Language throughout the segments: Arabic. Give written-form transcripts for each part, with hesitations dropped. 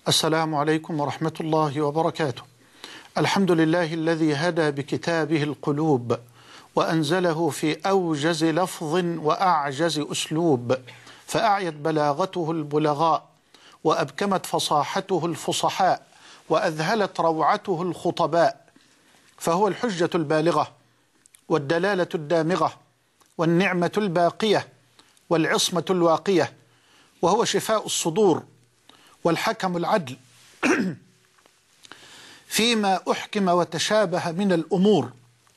السلام عليكم ورحمة الله وبركاته. الحمد لله الذي هدى بكتابه القلوب وأنزله في أوجز لفظ وأعجز أسلوب، فأعيت بلاغته البلغاء وأبكمت فصاحته الفصحاء وأذهلت روعته الخطباء، فهو الحجة البالغة والدلالة الدامغة والنعمة الباقية والعصمة الواقية، وهو شفاء الصدور والحكم العدل فيما أحكم وتشابه من الأمور.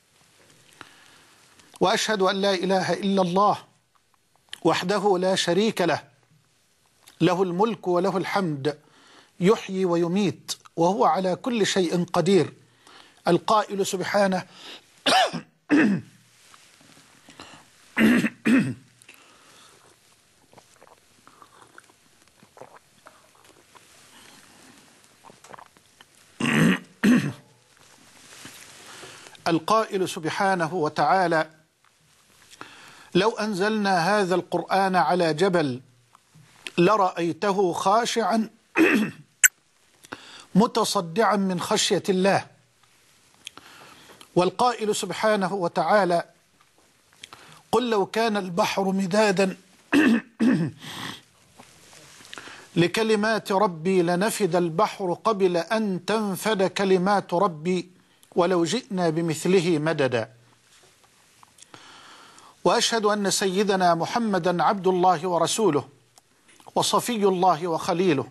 وأشهد أن لا إله إلا الله وحده لا شريك له، له الملك وله الحمد، يحيي ويميت وهو على كل شيء قدير، القائل سبحانه: القائل سبحانه وتعالى: لو أنزلنا هذا القرآن على جبل لرأيته خاشعا متصدعا من خشية الله. والقائل سبحانه وتعالى: قل لو كان البحر مدادا لكلمات ربي لنفد البحر قبل أن تنفد كلمات ربي ولو جئنا بمثله مددا. وأشهد أن سيدنا محمدا عبد الله ورسوله وصفي الله وخليله،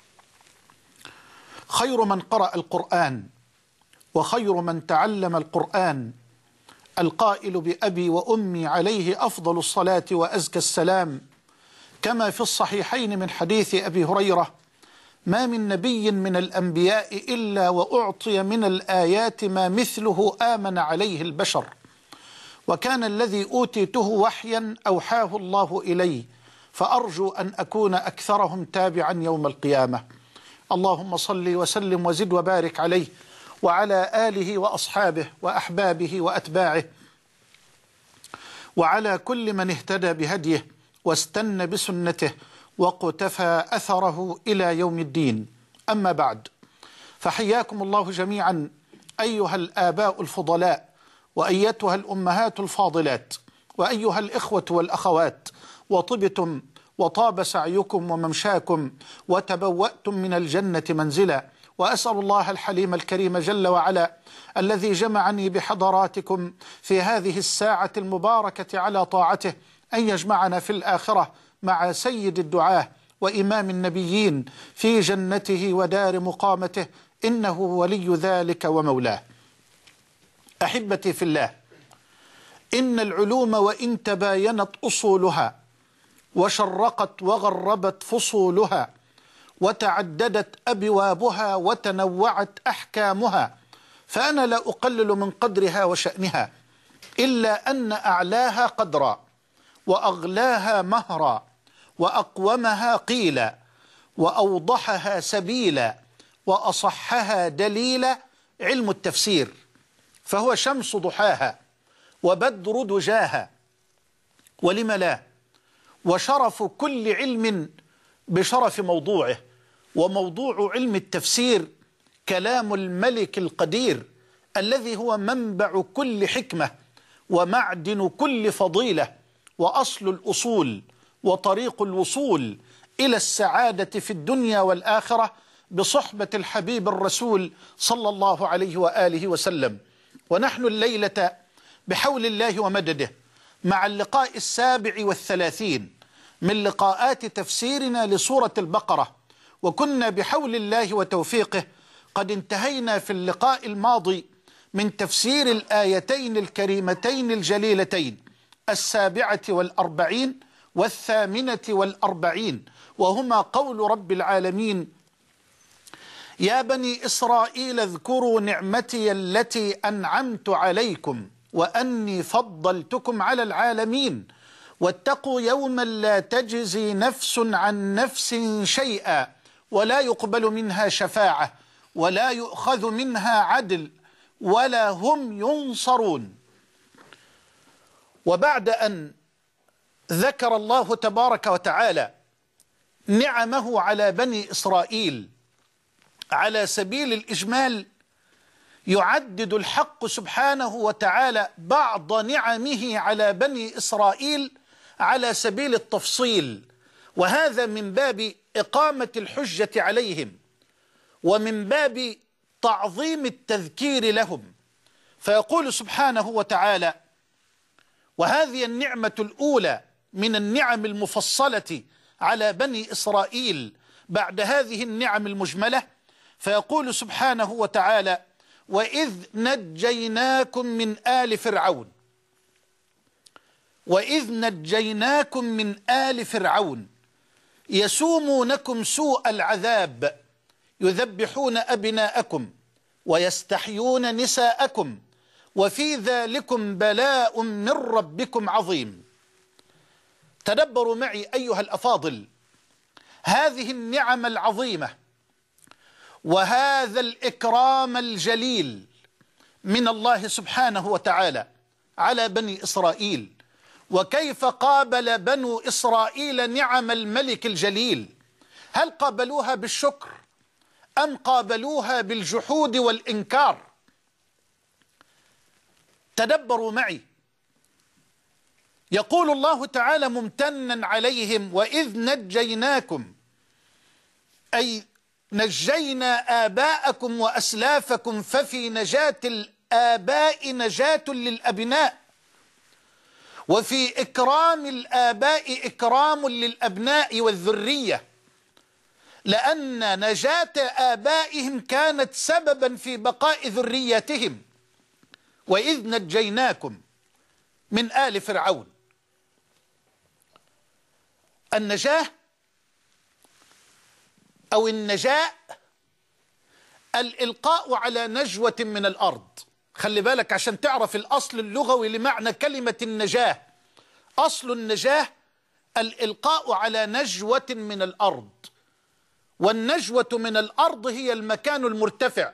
خير من قرأ القرآن وخير من تعلم القرآن، القائل بأبي وأمي عليه أفضل الصلاة وأزكى السلام، كما في الصحيحين من حديث أبي هريرة: ما من نبي من الأنبياء إلا وأعطي من الآيات ما مثله آمن عليه البشر، وكان الذي أوتيته وحيا أوحاه الله إلي، فأرجو أن أكون أكثرهم تابعا يوم القيامة. اللهم صل وسلم وزد وبارك عليه وعلى آله وأصحابه وأحبابه وأتباعه وعلى كل من اهتدى بهديه واستنى بسنته وقتفى أثره إلى يوم الدين. أما بعد، فحياكم الله جميعا أيها الآباء الفضلاء، وأيتها الأمهات الفاضلات، وأيها الإخوة والأخوات، وطبتم وطاب سعيكم وممشاكم وتبوأتم من الجنة منزلا. وأسأل الله الحليم الكريم جل وعلا الذي جمعني بحضراتكم في هذه الساعة المباركة على طاعته أن يجمعنا في الآخرة مع سيد الدعاة وإمام النبيين في جنته ودار مقامته، إنه ولي ذلك ومولاه. أحبتي في الله، إن العلوم وإن تباينت أصولها وشرقت وغربت فصولها وتعددت أبوابها وتنوعت أحكامها، فأنا لا أقلل من قدرها وشأنها، إلا أن أعلاها قدرا وأغلاها مهرا وأقومها قيلا وأوضحها سبيلا وأصحها دليلا علم التفسير، فهو شمس ضحاها وبدر دجاها، ولم لا، وشرف كل علم بشرف موضوعه، وموضوع علم التفسير كلام الملك القدير الذي هو منبع كل حكمة ومعدن كل فضيلة وأصل الأصول وطريق الوصول إلى السعادة في الدنيا والآخرة بصحبة الحبيب الرسول صلى الله عليه وآله وسلم. ونحن الليلة بحول الله ومدده مع اللقاء 37 من لقاءات تفسيرنا لسورة البقرة، وكنا بحول الله وتوفيقه قد انتهينا في اللقاء الماضي من تفسير الآيتين الكريمتين الجليلتين 47 و48، وهما قول رب العالمين: يا بني إسرائيل اذكروا نعمتي التي أنعمت عليكم وأني فضلتكم على العالمين واتقوا يوما لا تجزي نفس عن نفس شيئا ولا يقبل منها شفاعة ولا يؤخذ منها عدل ولا هم ينصرون. وبعد أن ذكر الله تبارك وتعالى نعمه على بني إسرائيل على سبيل الإجمال يعدد الحق سبحانه وتعالى بعض نعمه على بني إسرائيل على سبيل التفصيل، وهذا من باب إقامة الحجة عليهم ومن باب تعظيم التذكير لهم. فيقول سبحانه وتعالى: وهذه النعمة الأولى من النعم المفصلة على بني إسرائيل بعد هذه النعم المجملة. فيقول سبحانه وتعالى: وإذ نجيناكم من آل فرعون، وإذ نجيناكم من آل فرعون يسومونكم سوء العذاب يذبحون أبناءكم ويستحيون نساءكم وفي ذلكم بلاء من ربكم عظيم. تدبروا معي أيها الأفاضل هذه النعم العظيمة وهذا الإكرام الجليل من الله سبحانه وتعالى على بني إسرائيل، وكيف قابل بنو إسرائيل نعم الملك الجليل. هل قابلوها بالشكر أم قابلوها بالجحود والإنكار؟ تدبروا معي. يقول الله تعالى ممتنا عليهم: وإذ نجيناكم، أي نجينا آباءكم وأسلافكم، ففي نجاة الآباء نجاة للأبناء، وفي إكرام الآباء إكرام للأبناء والذرية، لأن نجاة آبائهم كانت سببا في بقاء ذريتهم. وإذ نجيناكم من آل فرعون. النجاة أو النجاء الإلقاء على نجوة من الأرض. خلي بالك عشان تعرف الأصل اللغوي لمعنى كلمة النجاة. أصل النجاة الإلقاء على نجوة من الأرض، والنجوة من الأرض هي المكان المرتفع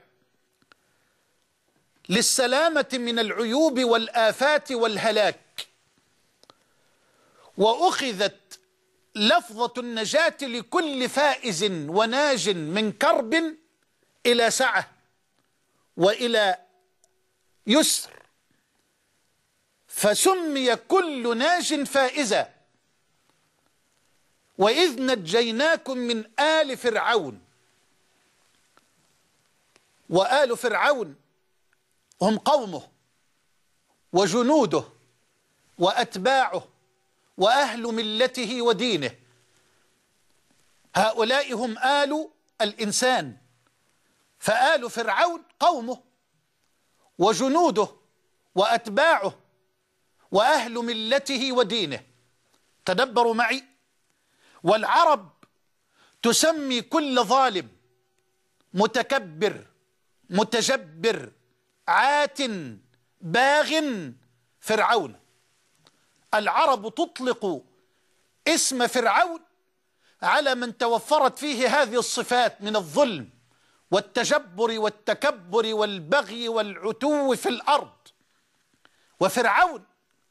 للسلامة من العيوب والآفات والهلاك. وأخذت لفظة النجاة لكل فائز وناج من كرب إلى سعة وإلى يسر، فسمي كل ناج فائزا. وإذ نجيناكم من آل فرعون. وآل فرعون هم قومه وجنوده وأتباعه وأهل ملته ودينه. هؤلاء هم آل الإنسان، فآل فرعون قومه وجنوده وأتباعه وأهل ملته ودينه. تدبروا معي. والعرب تسمي كل ظالم متكبر متجبر عات باغ فرعون. العرب تطلق اسم فرعون على من توفرت فيه هذه الصفات من الظلم والتجبر والتكبر والبغي والعتو في الأرض. وفرعون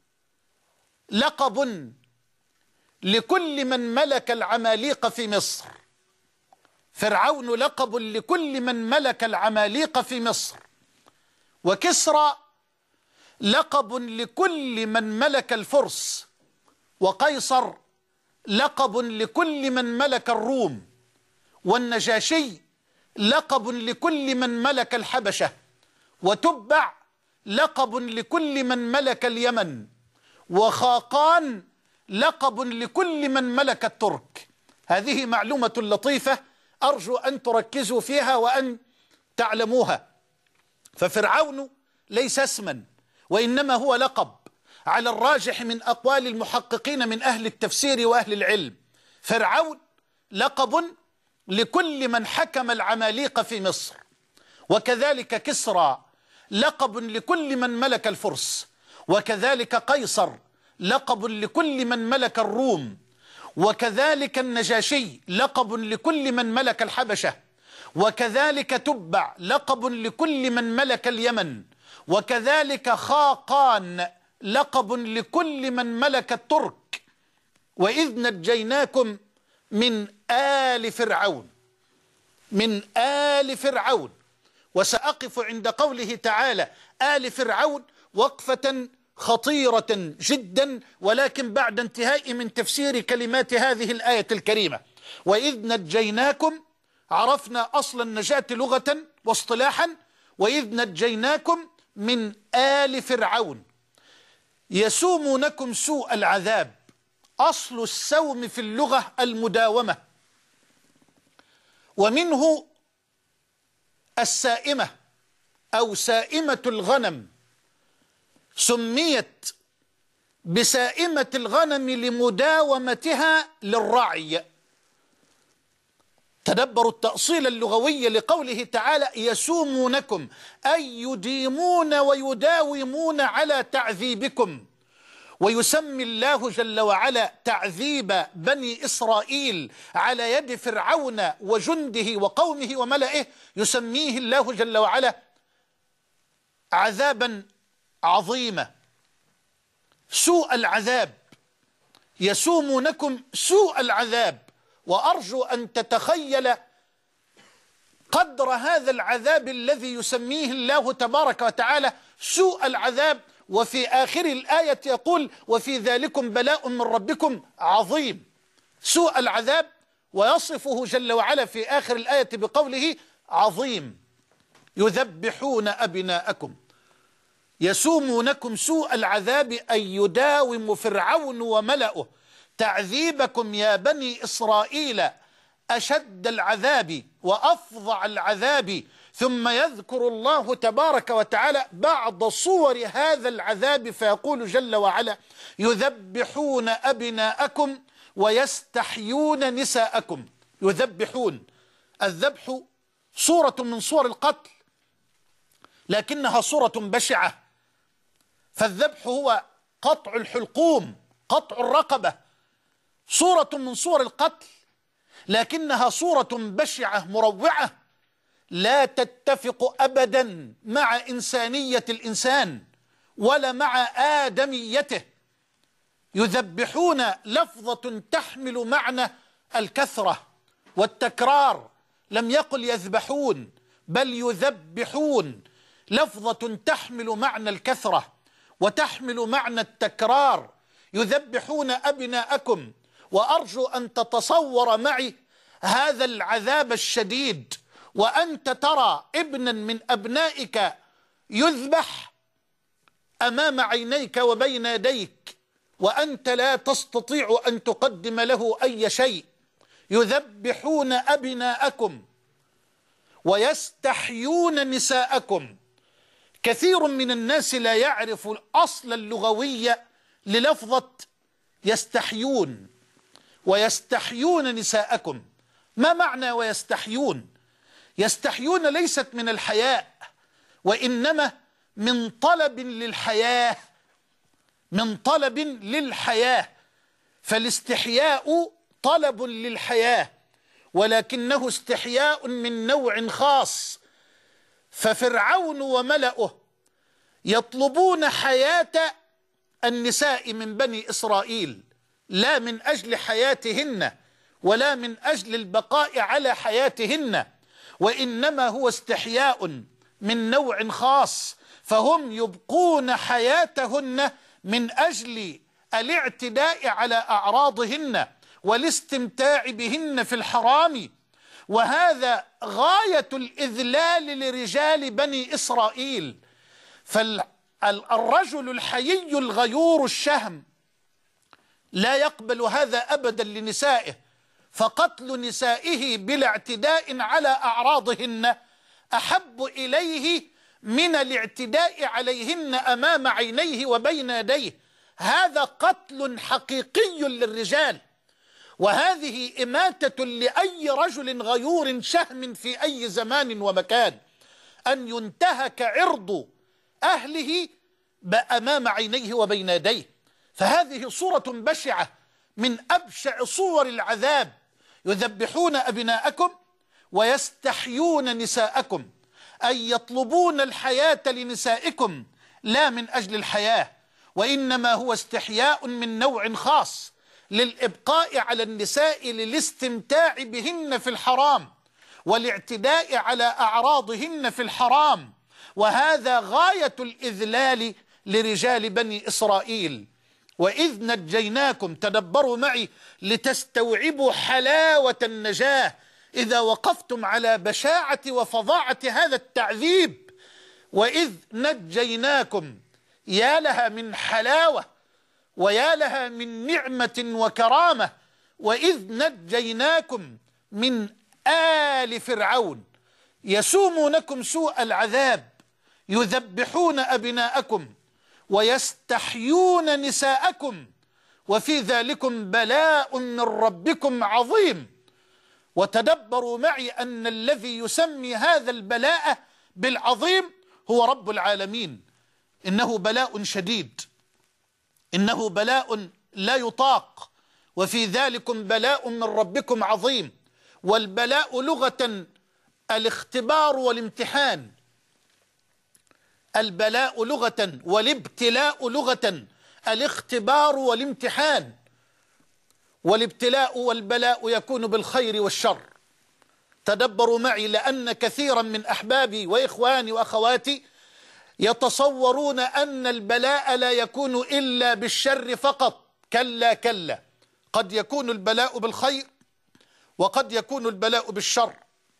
لقب لكل من ملك العماليق في مصر. فرعون لقب لكل من ملك العماليق في مصر. وكسرى لقب لكل من ملك الفرس. وقيصر لقب لكل من ملك الروم. والنجاشي لقب لكل من ملك الحبشة. وتبع لقب لكل من ملك اليمن. وخاقان لقب لكل من ملك الترك. هذه معلومة لطيفة أرجو أن تركزوا فيها وأن تعلموها. ففرعون ليس اسما وإنما هو لقب على الراجح من أقوال المحققين من أهل التفسير وأهل العلم. فرعون لقب لكل من حكم العماليق في مصر. وكذلك كسرى لقب لكل من ملك الفرس. وكذلك قيصر لقب لكل من ملك الروم. وكذلك النجاشي لقب لكل من ملك الحبشة. وكذلك تبع لقب لكل من ملك اليمن. وكذلك خاقان لقب لكل من ملك الترك. وإذ نجيناكم من آل فرعون. من آل فرعون. وسأقف عند قوله تعالى آل فرعون وقفة خطيرة جدا، ولكن بعد انتهاء من تفسير كلمات هذه الآية الكريمة. وإذ نجيناكم، عرفنا أصل النجاة لغة واصطلاحا، وإذ نجيناكم من آل فرعون يسومونكم سوء العذاب. أصل السوم في اللغة المداومة، ومنه السائمة أو سائمة الغنم، سميت بسائمة الغنم لمداومتها للرعي. تدبروا التأصيل اللغوي لقوله تعالى يسومونكم، أي يديمون ويداومون على تعذيبكم. ويسمي الله جل وعلا تعذيب بني إسرائيل على يد فرعون وجنده وقومه وملئه، يسميه الله جل وعلا عذابا عظيما، سوء العذاب. يسومونكم سوء العذاب، وأرجو أن تتخيل قدر هذا العذاب الذي يسميه الله تبارك وتعالى سوء العذاب. وفي آخر الآية يقول وفي ذلكم بلاء من ربكم عظيم. سوء العذاب، ويصفه جل وعلا في آخر الآية بقوله عظيم. يذبحون أبناءكم، يسومونكم سوء العذاب، أي يداوم فرعون وملئه تعذيبكم يا بني إسرائيل أشد العذاب وأفظع العذاب. ثم يذكر الله تبارك وتعالى بعض صور هذا العذاب فيقول جل وعلا يذبحون أبناءكم ويستحيون نساءكم. يذبحون، الذبح صورة من صور القتل، لكنها صورة بشعة. فالذبح هو قطع الحلقوم، قطع الرقبة، صورة من صور القتل، لكنها صورة بشعة مروعة لا تتفق أبدا مع إنسانية الإنسان ولا مع آدميته. يذبحون لفظة تحمل معنى الكثرة والتكرار، لم يقل يذبحون بل يذبحون، لفظة تحمل معنى الكثرة وتحمل معنى التكرار. يذبحون أبناءكم، وأرجو أن تتصور معي هذا العذاب الشديد، وأنت ترى ابنا من أبنائك يذبح أمام عينيك وبين يديك، وأنت لا تستطيع أن تقدم له أي شيء. يذبحون أبناءكم ويستحيون نساءكم. كثير من الناس لا يعرف الأصل اللغوي للفظة يستحيون. ويستحيون نساءكم، ما معنى ويستحيون؟ يستحيون ليست من الحياء، وإنما من طلب للحياة، من طلب للحياة. فالاستحياء طلب للحياة، ولكنه استحياء من نوع خاص. ففرعون وملئه يطلبون حياة النساء من بني إسرائيل، لا من أجل حياتهن ولا من أجل البقاء على حياتهن، وإنما هو استحياء من نوع خاص. فهم يبقون حياتهن من أجل الاعتداء على أعراضهن والاستمتاع بهن في الحرام. وهذا غاية الإذلال لرجال بني إسرائيل. فالرجل الحيي الغيور الشهم لا يقبل هذا أبدا لنسائه، فقتل نسائه بلا اعتداء على أعراضهن أحب إليه من الاعتداء عليهن أمام عينيه وبين يديه. هذا قتل حقيقي للرجال، وهذه إماتة لأي رجل غيور شهم في أي زمان ومكان، أن ينتهك عرض أهله أمام عينيه وبين يديه. فهذه صورة بشعة من أبشع صور العذاب. يذبحون أبناءكم ويستحيون نساءكم، أي يطلبون الحياة لنسائكم لا من أجل الحياة، وإنما هو استحياء من نوع خاص للإبقاء على النساء للاستمتاع بهن في الحرام. والاعتداء على أعراضهن في الحرام، وهذا غاية الإذلال لرجال بني إسرائيل. وإذ نجيناكم، تدبروا معي لتستوعبوا حلاوة النجاة إذا وقفتم على بشاعة وفظاعة هذا التعذيب. وإذ نجيناكم، يا لها من حلاوة ويا لها من نعمة وكرامة. وإذ نجيناكم من آل فرعون يسومونكم سوء العذاب يذبحون أبناءكم ويستحيون نساءكم وفي ذلكم بلاء من ربكم عظيم. وتدبروا معي أن الذي يسمي هذا البلاء بالعظيم هو رب العالمين. إنه بلاء شديد، إنه بلاء لا يطاق، وفي ذلكم بلاء من ربكم عظيم. والبلاء لغة الاختبار والامتحان، البلاء لغة، والابتلاء لغة الاختبار والامتحان. والابتلاء والبلاء يكون بالخير والشر. تدبروا معي، لأن كثيرا من أحبابي وإخواني وأخواتي يتصورون أن البلاء لا يكون إلا بالشر فقط. كلا كلا، قد يكون البلاء بالخير وقد يكون البلاء بالشر.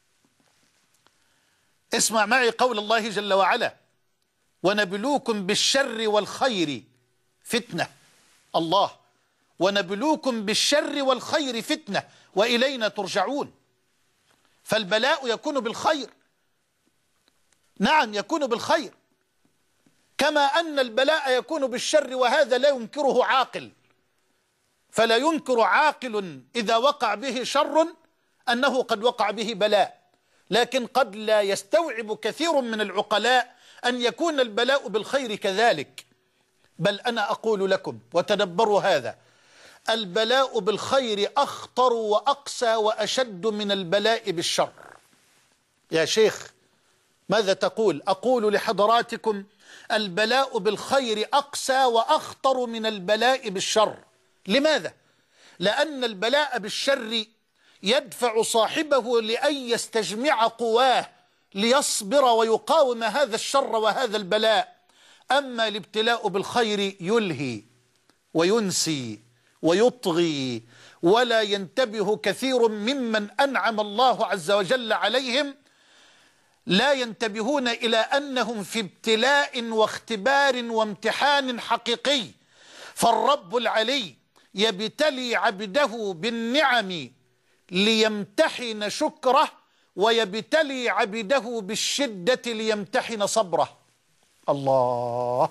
اسمع معي قول الله جل وعلا: ونبلوكم بالشر والخير فتنة. الله، ونبلوكم بالشر والخير فتنة وإلينا ترجعون. فالبلاء يكون بالخير، نعم يكون بالخير، كما أن البلاء يكون بالشر، وهذا لا ينكره عاقل. فلا ينكر عاقل إذا وقع به شر أنه قد وقع به بلاء، لكن قد لا يستوعب كثير من العقلاء أن يكون البلاء بالخير كذلك. بل أنا أقول لكم وتدبروا هذا: البلاء بالخير أخطر وأقسى وأشد من البلاء بالشر. يا شيخ ماذا تقول؟ أقول لحضراتكم: البلاء بالخير أقسى وأخطر من البلاء بالشر. لماذا؟ لأن البلاء بالشر يدفع صاحبه لأن يستجمع قواه ليصبر ويقاوم هذا الشر وهذا البلاء. أما الابتلاء بالخير يلهي وينسي ويطغي، ولا ينتبه كثير ممن أنعم الله عز وجل عليهم، لا ينتبهون إلى أنهم في ابتلاء واختبار وامتحان حقيقي. فالرب العلي يبتلي عبده بالنعم ليمتحن شكره، ويبتلي عبده بالشدة ليمتحن صبره. الله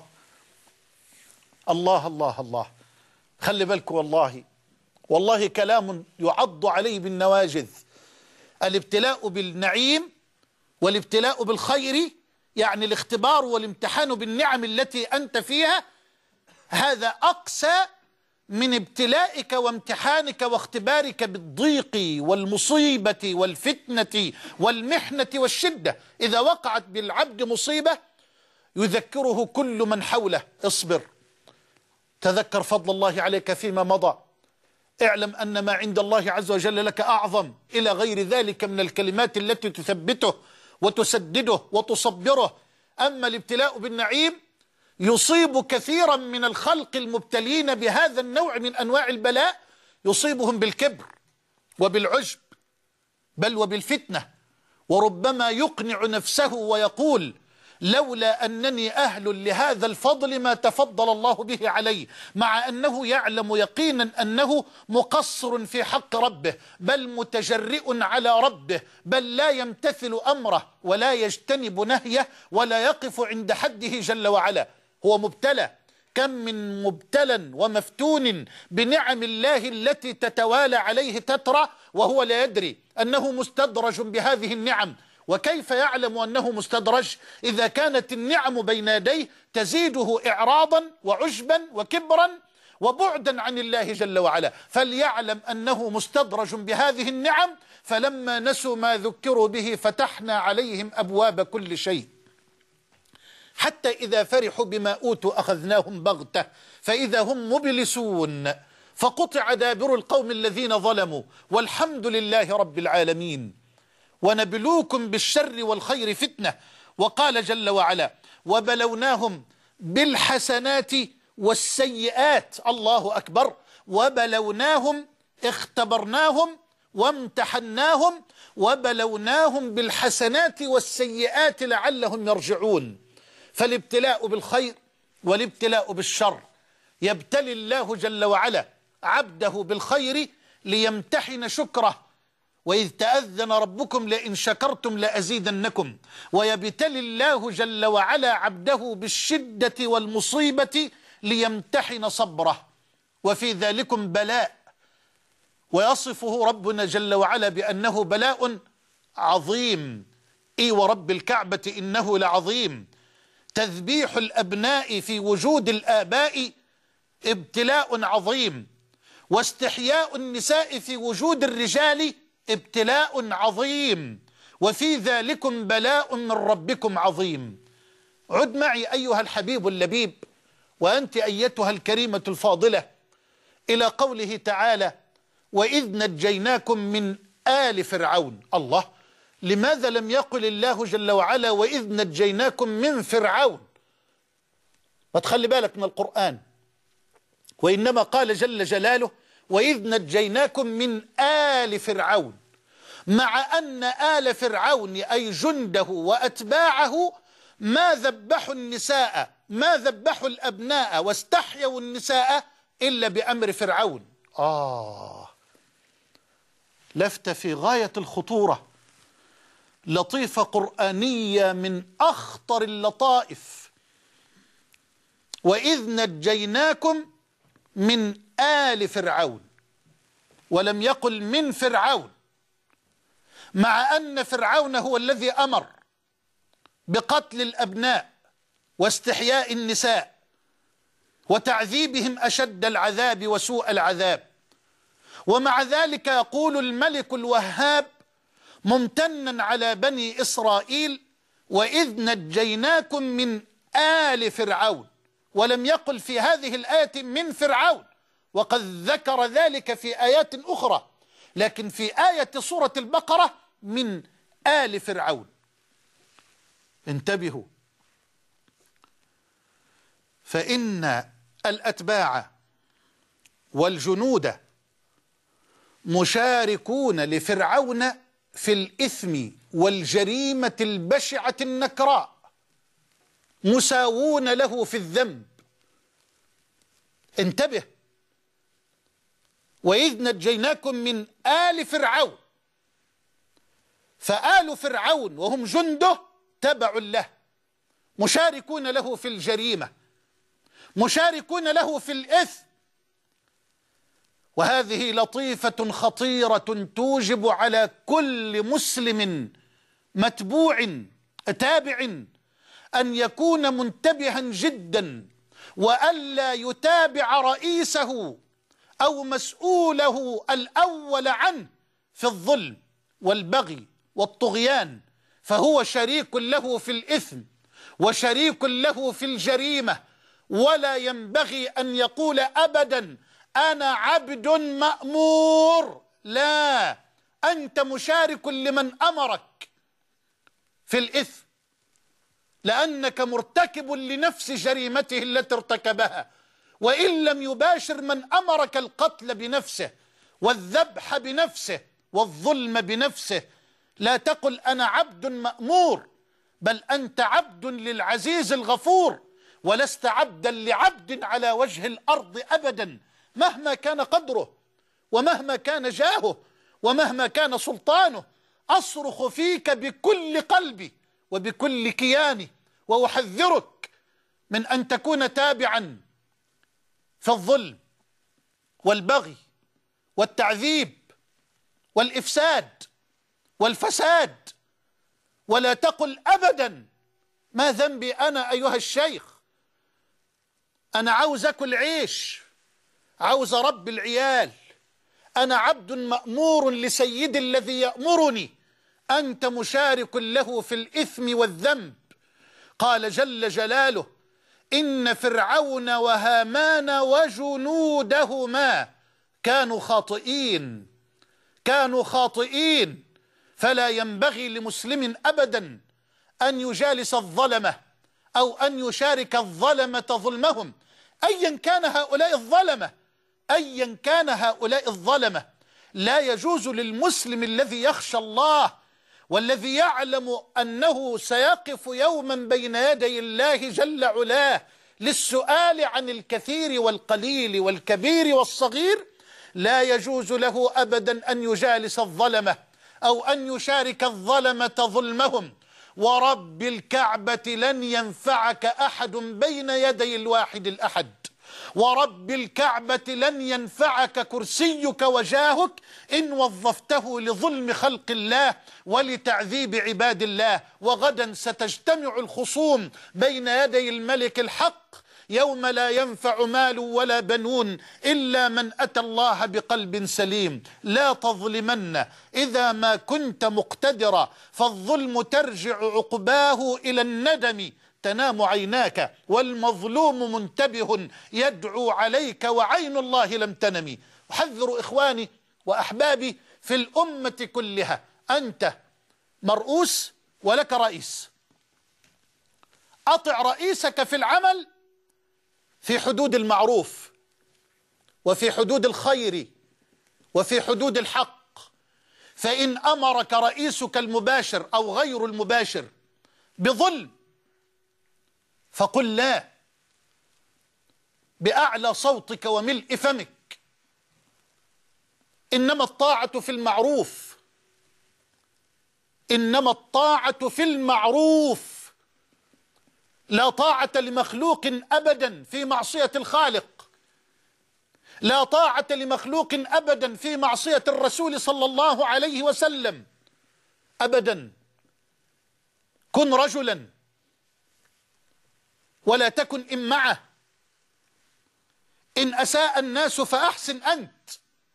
الله الله الله، خلي بالكم، والله كلام يعض عليه بالنواجذ. الابتلاء بالنعيم والابتلاء بالخير، يعني الاختبار والامتحان بالنعم التي أنت فيها، هذا أقسى من ابتلائك وامتحانك واختبارك بالضيق والمصيبة والفتنة والمحنة والشدة. إذا وقعت بالعبد مصيبة يذكره كل من حوله: اصبر، تذكر فضل الله عليك فيما مضى، اعلم أن ما عند الله عز وجل لك أعظم، إلى غير ذلك من الكلمات التي تثبته وتسدده وتصبره. أما الابتلاء بالنعيم يصيب كثيرا من الخلق المبتلين بهذا النوع من أنواع البلاء، يصيبهم بالكبر وبالعجب بل وبالفتنة، وربما يقنع نفسه ويقول: لولا أنني أهل لهذا الفضل ما تفضل الله به علي، مع أنه يعلم يقينا أنه مقصر في حق ربه، بل متجرئ على ربه، بل لا يمتثل أمره ولا يجتنب نهيه ولا يقف عند حده جل وعلا. هو مبتلى. كم من مبتلى ومفتون بنعم الله التي تتوالى عليه تترى وهو لا يدري أنه مستدرج بهذه النعم. وكيف يعلم أنه مستدرج إذا كانت النعم بين يديه تزيده إعراضا وعجبا وكبرا وبعدا عن الله جل وعلا؟ فليعلم أنه مستدرج بهذه النعم. فلما نسوا ما ذكروا به فتحنا عليهم أبواب كل شيء، حتى إذا فرحوا بما أوتوا أخذناهم بغتة فإذا هم مبلسون، فقطع دابر القوم الذين ظلموا والحمد لله رب العالمين. ونبلوكم بالشر والخير فتنة. وقال جل وعلا: وبلوناهم بالحسنات والسيئات. الله أكبر. وبلوناهم، اختبرناهم وامتحناهم، وبلوناهم بالحسنات والسيئات لعلهم يرجعون. فالابتلاء بالخير والابتلاء بالشر. يبتلي الله جل وعلا عبده بالخير ليمتحن شكره، وإذ تأذن ربكم لئن شكرتم لأزيدنكم. ويبتلي الله جل وعلا عبده بالشدة والمصيبة ليمتحن صبره، وفي ذلكم بلاء. ويصفه ربنا جل وعلا بأنه بلاء عظيم. إي ورب الكعبة إنه لعظيم. تذبيح الأبناء في وجود الآباء ابتلاء عظيم، واستحياء النساء في وجود الرجال ابتلاء عظيم، وفي ذلكم بلاء من ربكم عظيم. عد معي أيها الحبيب اللبيب، وأنت أيتها الكريمة الفاضلة، إلى قوله تعالى: وإذ نجيناكم من آل فرعون. الله، لماذا لم يقل الله جل وعلا وإذ نجيناكم من فرعون؟ ما تخلي بالك من القرآن، وإنما قال جل جلاله: وإذ نجيناكم من آل فرعون، مع أن آل فرعون أي جنده وأتباعه ما ذبحوا النساء، ما ذبحوا الأبناء واستحيوا النساء إلا بأمر فرعون. لفتة في غاية الخطورة، لطيفة قرآنية من أخطر اللطائف. وإذ نجيناكم من آل فرعون، ولم يقل من فرعون، مع أن فرعون هو الذي أمر بقتل الأبناء واستحياء النساء وتعذيبهم أشد العذاب وسوء العذاب. ومع ذلك يقول الملك الوهاب ممتنا على بني إسرائيل: وإذ نجيناكم من آل فرعون، ولم يقل في هذه الآية من فرعون، وقد ذكر ذلك في آيات أخرى، لكن في آية سورة البقرة من آل فرعون. انتبهوا، فإن الأتباع والجنود مشاركون لفرعون في الإثم والجريمة البشعة النكراء، مساوون له في الذنب. انتبه، وإذ نجيناكم من آل فرعون، فآل فرعون وهم جنده تبع له، مشاركون له في الجريمة، مشاركون له في الإثم. وهذه لطيفة خطيرة توجب على كل مسلم متبوع تابع أن يكون منتبها جدا، وألا يتابع رئيسه أو مسؤوله الأول عنه في الظلم والبغي والطغيان، فهو شريك له في الإثم وشريك له في الجريمة. ولا ينبغي أن يقول أبدا أنا عبد مأمور، لا، أنت مشارك لمن أمرك في الإثم، لأنك مرتكب لنفس جريمته التي ارتكبها، وإن لم يباشر من أمرك القتل بنفسه والذبح بنفسه والظلم بنفسه. لا تقل أنا عبد مأمور، بل أنت عبد للعزيز الغفور، ولست عبدا لعبد على وجه الأرض أبدا، مهما كان قدره ومهما كان جاهه ومهما كان سلطانه. أصرخ فيك بكل قلبي وبكل كياني، وأحذرك من أن تكون تابعا في الظلم والبغي والتعذيب والإفساد والفساد. ولا تقل أبدا ما ذنبي أنا أيها الشيخ، أنا عاوز أكل عيش، عاوز أربي العيال، أنا عبد مأمور لسيدي الذي يأمرني. أنت مشارك له في الإثم والذنب. قال جل جلاله: إن فرعون وهامان وجنودهما كانوا خاطئين، كانوا خاطئين. فلا ينبغي لمسلم أبدا أن يجالس الظلمة أو أن يشارك الظلمة ظلمهم، أيا كان هؤلاء الظلمة، أيا كان هؤلاء الظلمة. لا يجوز للمسلم الذي يخشى الله والذي يعلم أنه سيقف يوما بين يدي الله جل علاه للسؤال عن الكثير والقليل والكبير والصغير، لا يجوز له أبدا أن يجالس الظلمة أو أن يشارك الظلمة ظلمهم. ورب الكعبة لن ينفعك أحد بين يدي الواحد الأحد، ورب الكعبة لن ينفعك كرسيك وجاهك إن وظفته لظلم خلق الله ولتعذيب عباد الله. وغدا ستجتمع الخصوم بين يدي الملك الحق يوم لا ينفع مال ولا بنون إلا من أتى الله بقلب سليم. لا تظلمن إذا ما كنت مقتدرا، فالظلم ترجع عقباه إلى الندم، تنام عيناك والمظلوم منتبه يدعو عليك وعين الله لم تنم. أحذر إخواني وأحبابي في الأمة كلها، أنت مرؤوس ولك رئيس، أطع رئيسك في العمل في حدود المعروف وفي حدود الخير وفي حدود الحق. فإن أمرك رئيسك المباشر أو غير المباشر بظلم فقل لا بأعلى صوتك وملء فمك. إنما الطاعة في المعروف، إنما الطاعة في المعروف. لا طاعة لمخلوق أبدا في معصية الخالق، لا طاعة لمخلوق أبدا في معصية الرسول صلى الله عليه وسلم أبدا. كن رجلا ولا تكن إمعة. إن أساء الناس فأحسن أنت،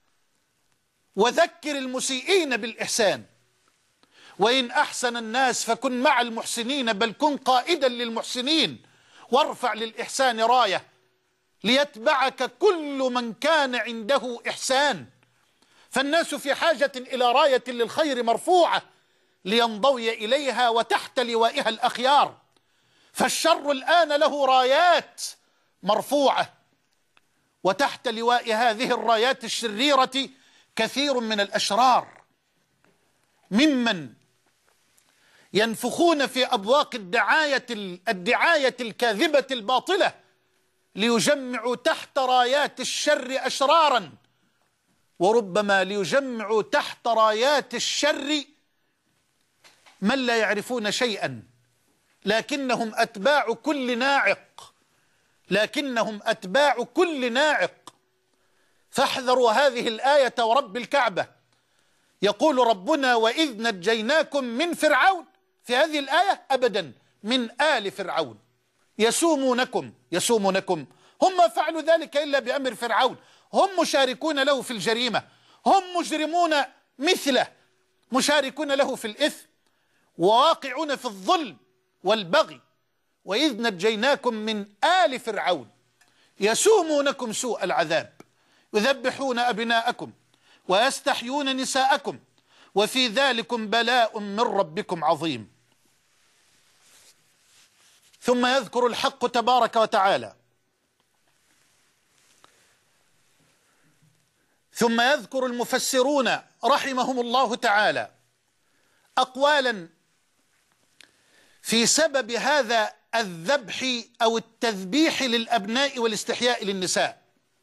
وذكر المسيئين بالإحسان. وإن أحسن الناس فكن مع المحسنين، بل كن قائدا للمحسنين، وارفع للإحسان راية ليتبعك كل من كان عنده إحسان. فالناس في حاجة إلى راية للخير مرفوعة لينضوي إليها وتحت لوائها الأخيار. فالشر الآن له رايات مرفوعة، وتحت لواء هذه الرايات الشريرة كثير من الأشرار ممن ينفخون في أبواق الدعاية الكاذبة الباطلة ليجمعوا تحت رايات الشر أشرارا، وربما ليجمعوا تحت رايات الشر من لا يعرفون شيئا، لكنهم أتباع كل ناعق، لكنهم أتباع كل ناعق. فاحذروا هذه الآية ورب الكعبة. يقول ربنا: وإذ نجيناكم من فرعون. في هذه الآية أبدا من آل فرعون يسومونكم. هم ما فعلوا ذلك إلا بأمر فرعون، هم مشاركون له في الجريمة، هم مجرمون مثله، مشاركون له في الإثم وواقعون في الظلم والبغي. وإذ نجيناكم من آل فرعون يسومونكم سوء العذاب يذبحون أبناءكم ويستحيون نساءكم وفي ذلكم بلاء من ربكم عظيم. ثم يذكر الحق تبارك وتعالى، ثم يذكر المفسرون رحمهم الله تعالى أقوالا في سبب هذا الذبح أو التذبيح للأبناء والاستحياء للنساء.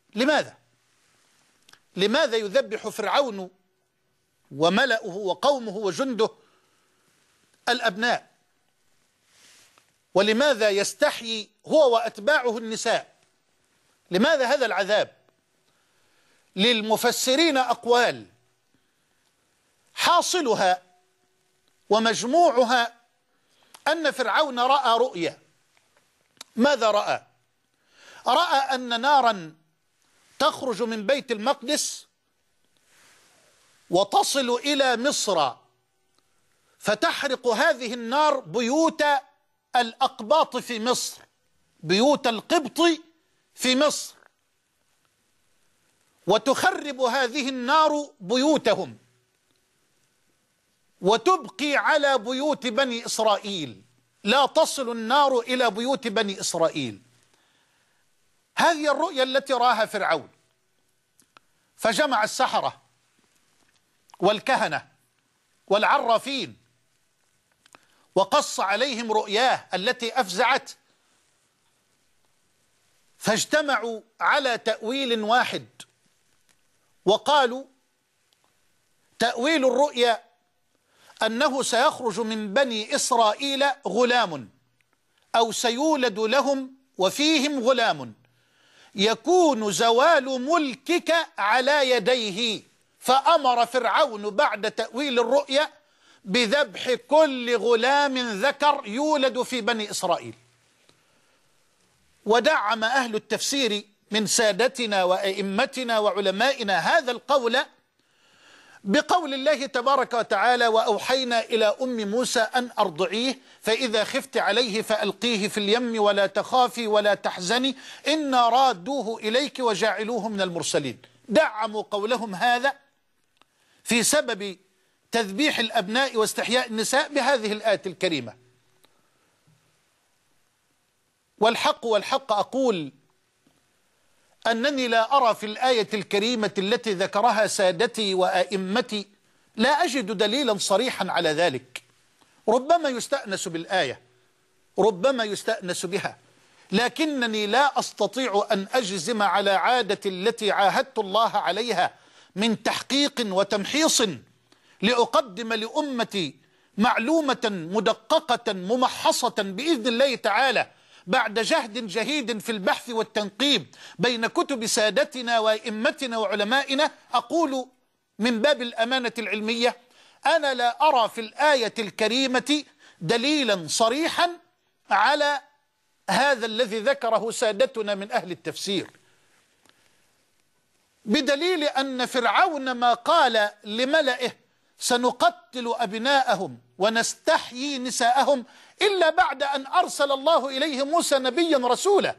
لماذا يذبح فرعون وملأه وقومه وجنده الأبناء؟ ولماذا يستحيي هو وأتباعه النساء؟ لماذا هذا العذاب؟ للمفسرين أقوال، حاصلها ومجموعها أن فرعون رأى رؤيا. ماذا رأى؟ رأى أن نارا تخرج من بيت المقدس وتصل إلى مصر، فتحرق هذه النار بيوت الأقباط في مصر، بيوت القبط في مصر، وتخرب هذه النار بيوتهم، وتبقي على بيوت بني إسرائيل، لا تصل النار إلى بيوت بني إسرائيل. هذه الرؤيا التي راها فرعون، فجمع السحرة والكهنة والعرافين وقص عليهم رؤياه التي أفزعت، فاجتمعوا على تأويل واحد وقالوا تأويل الرؤيا أنه سيخرج من بني إسرائيل غلام، أو سيولد لهم وفيهم غلام يكون زوال ملكك على يديه. فأمر فرعون بعد تأويل الرؤيا بذبح كل غلام ذكر يولد في بني إسرائيل. ودعم أهل التفسير من سادتنا وأئمتنا وعلمائنا هذا القول بقول الله تبارك وتعالى: وأوحينا إلى أم موسى أن أرضعيه فإذا خفت عليه فألقيه في اليم ولا تخافي ولا تحزني إنا رادوه إليك وجاعلوه من المرسلين. دعموا قولهم هذا في سبب تذبيح الأبناء واستحياء النساء بهذه الآية الكريمة. والحق أقول أنني لا أرى في الآية الكريمة التي ذكرها سادتي وأئمتي، لا أجد دليلا صريحا على ذلك. ربما يستأنس بالآية، ربما يستأنس بها، لكنني لا أستطيع أن أجزم على عادة التي عاهدت الله عليها من تحقيق وتمحيص لأقدم لأمتي معلومة مدققة ممحصة بإذن الله تعالى بعد جهد جهيد في البحث والتنقيب بين كتب سادتنا وأئمتنا وعلمائنا. أقول من باب الأمانة العلمية: أنا لا أرى في الآية الكريمة دليلا صريحا على هذا الذي ذكره سادتنا من أهل التفسير، بدليل أن فرعون ما قال لملئه سنقتل أبناءهم ونستحيي نساءهم إلا بعد أن أرسل الله إليه موسى نبيا رسولا.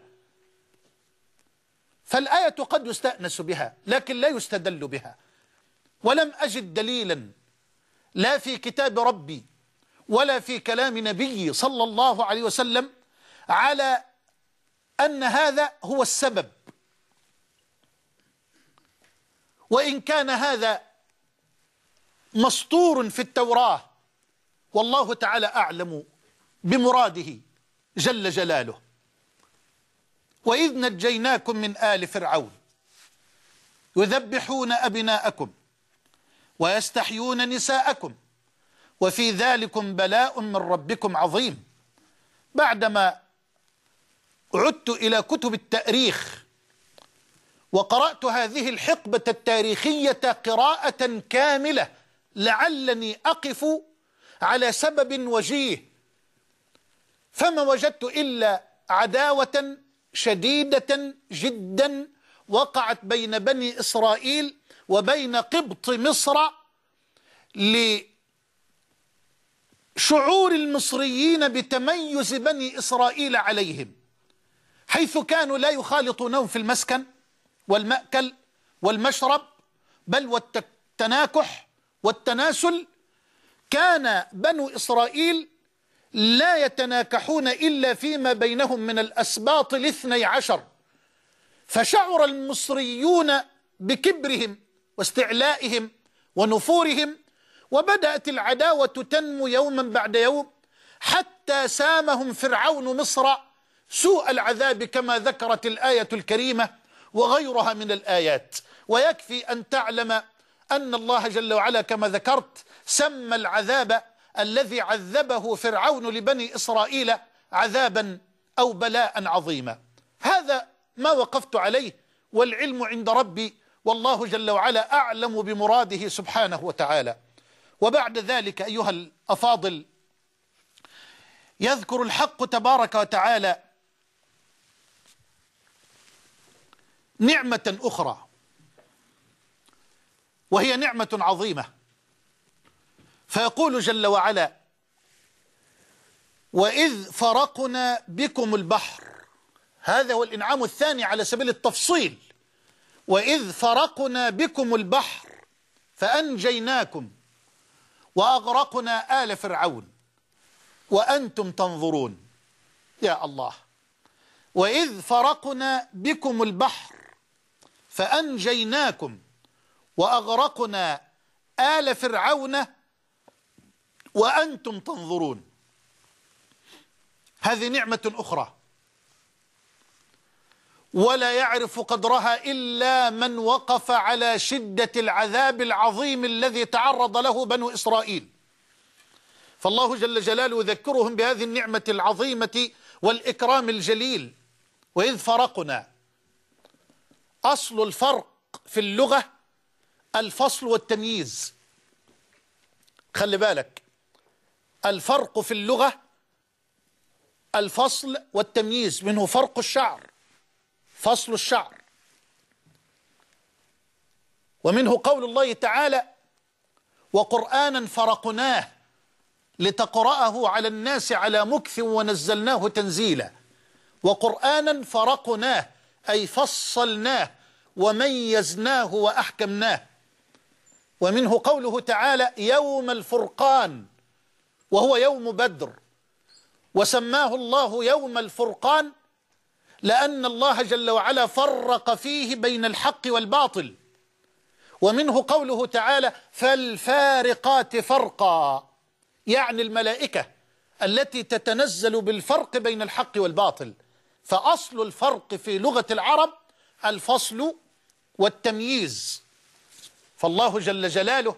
فالآية قد يستأنس بها لكن لا يستدل بها، ولم أجد دليلا لا في كتاب ربي ولا في كلام نبي صلى الله عليه وسلم على أن هذا هو السبب. وإن كان هذا مسطور في التوراة والله تعالى أعلم بمراده جل جلاله: وإذ نجيناكم من آل فرعون يذبحون أبناءكم ويستحيون نساءكم وفي ذلكم بلاء من ربكم عظيم. بعدما عدت إلى كتب التاريخ وقرأت هذه الحقبة التاريخية قراءة كاملة لعلني أقف على سبب وجيه، فما وجدت إلا عداوة شديدة جدا وقعت بين بني إسرائيل وبين قبط مصر لشعور المصريين بتميز بني إسرائيل عليهم، حيث كانوا لا يخالطونهم في المسكن والمأكل والمشرب بل والتناكح والتناسل. كان بنو إسرائيل لا يتناكحون إلا فيما بينهم من الأسباط ال12، فشعر المصريون بكبرهم واستعلائهم ونفورهم، وبدأت العداوة تنمو يوما بعد يوم حتى سامهم فرعون مصر سوء العذاب كما ذكرت الآية الكريمة وغيرها من الآيات. ويكفي أن تعلم أن الله جل وعلا كما ذكرت سمى العذاب الذي عذبه فرعون لبني إسرائيل عذابا أو بلاء عظيما. هذا ما وقفت عليه والعلم عند ربي، والله جل وعلا أعلم بمراده سبحانه وتعالى. وبعد ذلك أيها الأفاضل يذكر الحق تبارك وتعالى نعمة أخرى وهي نعمة عظيمة، فيقول جل وعلا: وإذ فرقنا بكم البحر. هذا هو الإنعام الثاني على سبيل التفصيل: وإذ فرقنا بكم البحر فأنجيناكم وأغرقنا آل فرعون وأنتم تنظرون. يا الله. وإذ فرقنا بكم البحر فأنجيناكم وأغرقنا آل فرعون وأنتم تنظرون. هذه نعمة أخرى ولا يعرف قدرها إلا من وقف على شدة العذاب العظيم الذي تعرض له بنو إسرائيل. فالله جل جلاله يذكرهم بهذه النعمة العظيمة والإكرام الجليل. وإذ فرقنا، أصل الفرق في اللغة الفصل والتمييز. خلي بالك، الفرق في اللغة الفصل والتمييز، منه فرق الشعر، فصل الشعر، ومنه قول الله تعالى: وقرآنا فرقناه لتقرأه على الناس على مكث ونزلناه تنزيلا. وقرآنا فرقناه أي فصلناه وميزناه وأحكمناه. ومنه قوله تعالى: يوم الفرقان، وهو يوم بدر، وسماه الله يوم الفرقان لأن الله جل وعلا فرق فيه بين الحق والباطل. ومنه قوله تعالى: فالفارقات فرقا، يعني الملائكة التي تتنزل بالفرق بين الحق والباطل. فأصل الفرق في لغة العرب الفصل والتمييز. فالله جل جلاله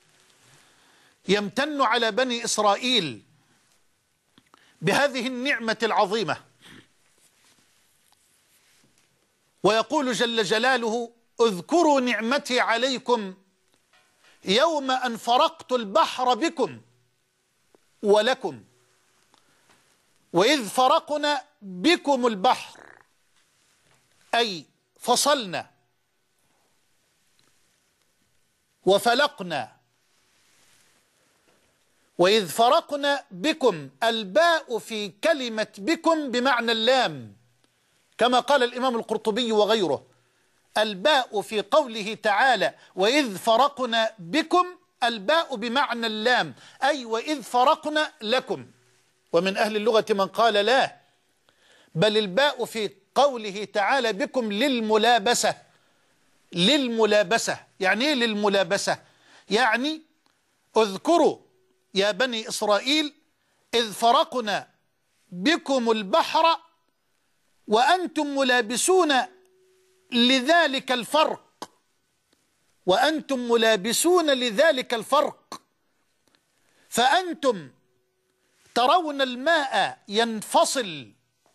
يمتن على بني إسرائيل بهذه النعمة العظيمة، ويقول جل جلاله: اذكروا نعمتي عليكم يوم أن فرقت البحر بكم ولكم. وإذ فرقنا بكم البحر أي فصلنا وفلقنا. وإذ فرقنا بكم، الباء في كلمة بكم بمعنى اللام، كما قال الإمام القرطبي وغيره. الباء في قوله تعالى: وإذ فرقنا بكم، الباء بمعنى اللام، أي وإذ فرقنا لكم. ومن أهل اللغة من قال لا، بل الباء في قوله تعالى بكم للملابسة. للملابسة يعني إيه للملابسة؟ يعني اذكروا يا بني إسرائيل إذ فرقنا بكم البحر وأنتم ملابسون لذلك الفرق، وأنتم ملابسون لذلك الفرق. فأنتم ترون الماء ينفصل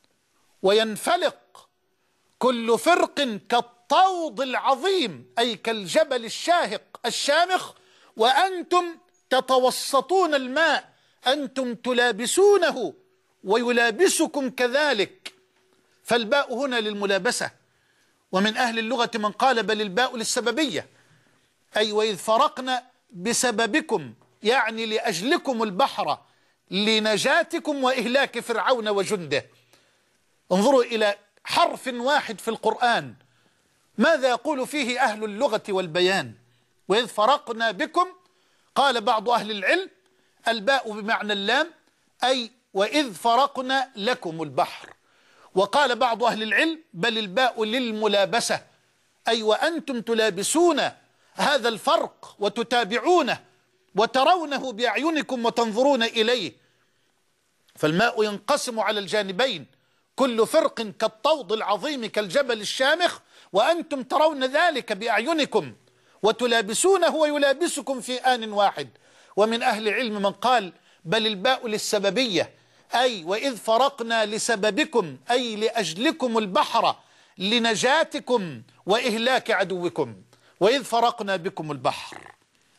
وينفلق كل فرق كالطود العظيم، أي كالجبل الشاهق الشامخ، وأنتم تتوسطون الماء، أنتم تلابسونه ويلابسكم كذلك. فالباء هنا للملابسة. ومن أهل اللغة من قال بل الباء للسببية، أي وإذ فرقنا بسببكم، يعني لأجلكم البحر لنجاتكم وإهلاك فرعون وجنده. انظروا إلى حرف واحد في القرآن ماذا يقول فيه أهل اللغة والبيان. وإذ فرقنا بكم، قال بعض أهل العلم الباء بمعنى اللام، أي وإذ فرقنا لكم البحر. وقال بعض أهل العلم بل الباء للملابسة، أي وأنتم تلابسون هذا الفرق وتتابعونه وترونه بأعينكم وتنظرون إليه. فالماء ينقسم على الجانبين، كل فرق كالطود العظيم كالجبل الشامخ، وأنتم ترون ذلك بأعينكم وتلابسونه ويلابسكم في آن واحد. ومن أهل العلم من قال بل الباء للسببية، أي وإذ فرقنا لسببكم، أي لأجلكم البحر لنجاتكم وإهلاك عدوكم. وإذ فرقنا بكم البحر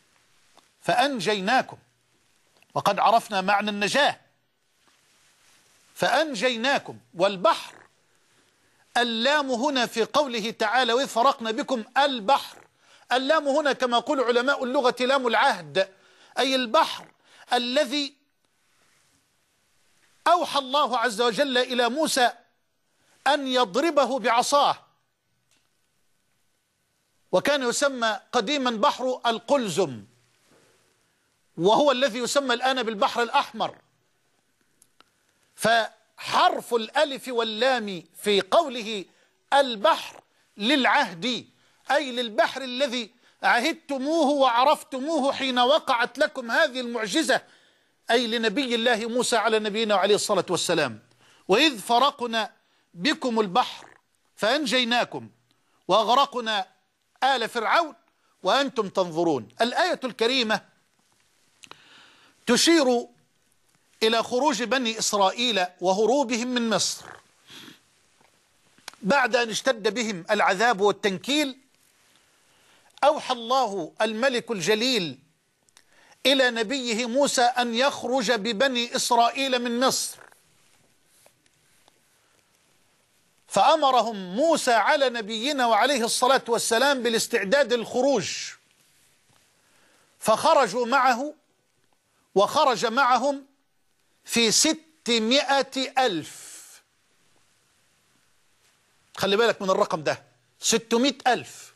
فأنجيناكم، وقد عرفنا معنى النجاة. فأنجيناكم، والبحر اللام هنا في قوله تعالى وإذ فرقنا بكم البحر، اللام هنا كما يقول علماء اللغة لام العهد، أي البحر الذي أوحى الله عز وجل إلى موسى أن يضربه بعصاه، وكان يسمى قديما بحر القلزم. وهو الذي يسمى الآن بالبحر الأحمر. فحرف الألف واللام في قوله البحر للعهد، أي للبحر الذي عهدتموه وعرفتموه حين وقعت لكم هذه المعجزة، أي لنبي الله موسى على نبينا وعليه الصلاة والسلام. وإذ فرقنا بكم البحر فأنجيناكم وأغرقنا آل فرعون وأنتم تنظرون. الآية الكريمة تشير إلى خروج بني إسرائيل وهروبهم من مصر بعد أن اشتد بهم العذاب والتنكيل. أوحى الله الملك الجليل إلى نبيه موسى أن يخرج ببني إسرائيل من مصر، فأمرهم موسى على نبينا وعليه الصلاة والسلام بالاستعداد للخروج، فخرجوا معه وخرج معهم في 600,000. خلي بالك من الرقم ده، 600,000.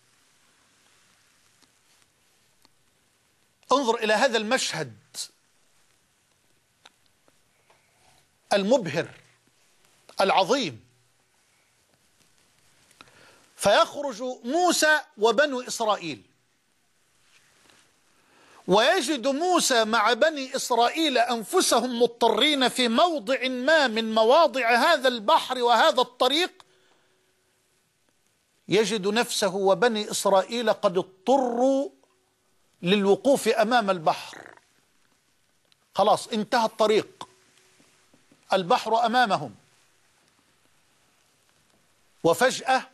انظر إلى هذا المشهد المبهر العظيم. فيخرج موسى وبنو إسرائيل، ويجد موسى مع بني إسرائيل أنفسهم مضطرين في موضع ما من مواضع هذا البحر وهذا الطريق، يجد نفسه وبني إسرائيل قد اضطروا للوقوف أمام البحر. خلاص انتهى الطريق، البحر أمامهم. وفجأة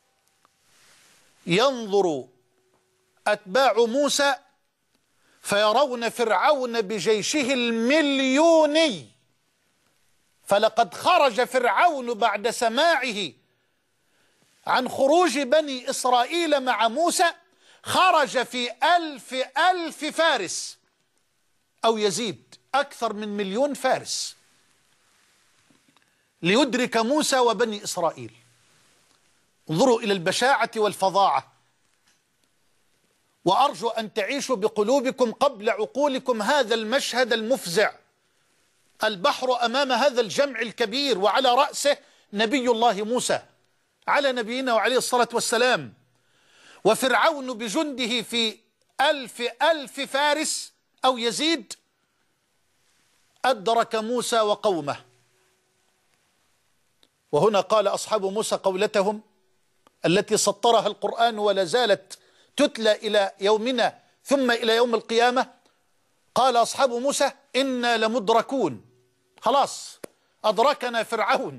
ينظر أتباع موسى فيرون فرعون بجيشه المليوني. فلقد خرج فرعون بعد سماعه عن خروج بني إسرائيل مع موسى، خرج في 1,000 فارس أو يزيد، أكثر من 1,000,000 فارس ليدرك موسى وبني إسرائيل. انظروا إلى البشاعة والفظاعة. وأرجو أن تعيشوا بقلوبكم قبل عقولكم هذا المشهد المفزع. البحر أمام هذا الجمع الكبير، وعلى رأسه نبي الله موسى على نبينا وعليه الصلاة والسلام، وفرعون بجنده في 1,000 فارس أو يزيد. أدرك موسى وقومه. وهنا قال أصحاب موسى قولتهم التي سطرها القرآن ولا زالت تتلى إلى يومنا ثم إلى يوم القيامة. قال أصحاب موسى إنا لمدركون، خلاص أدركنا فرعون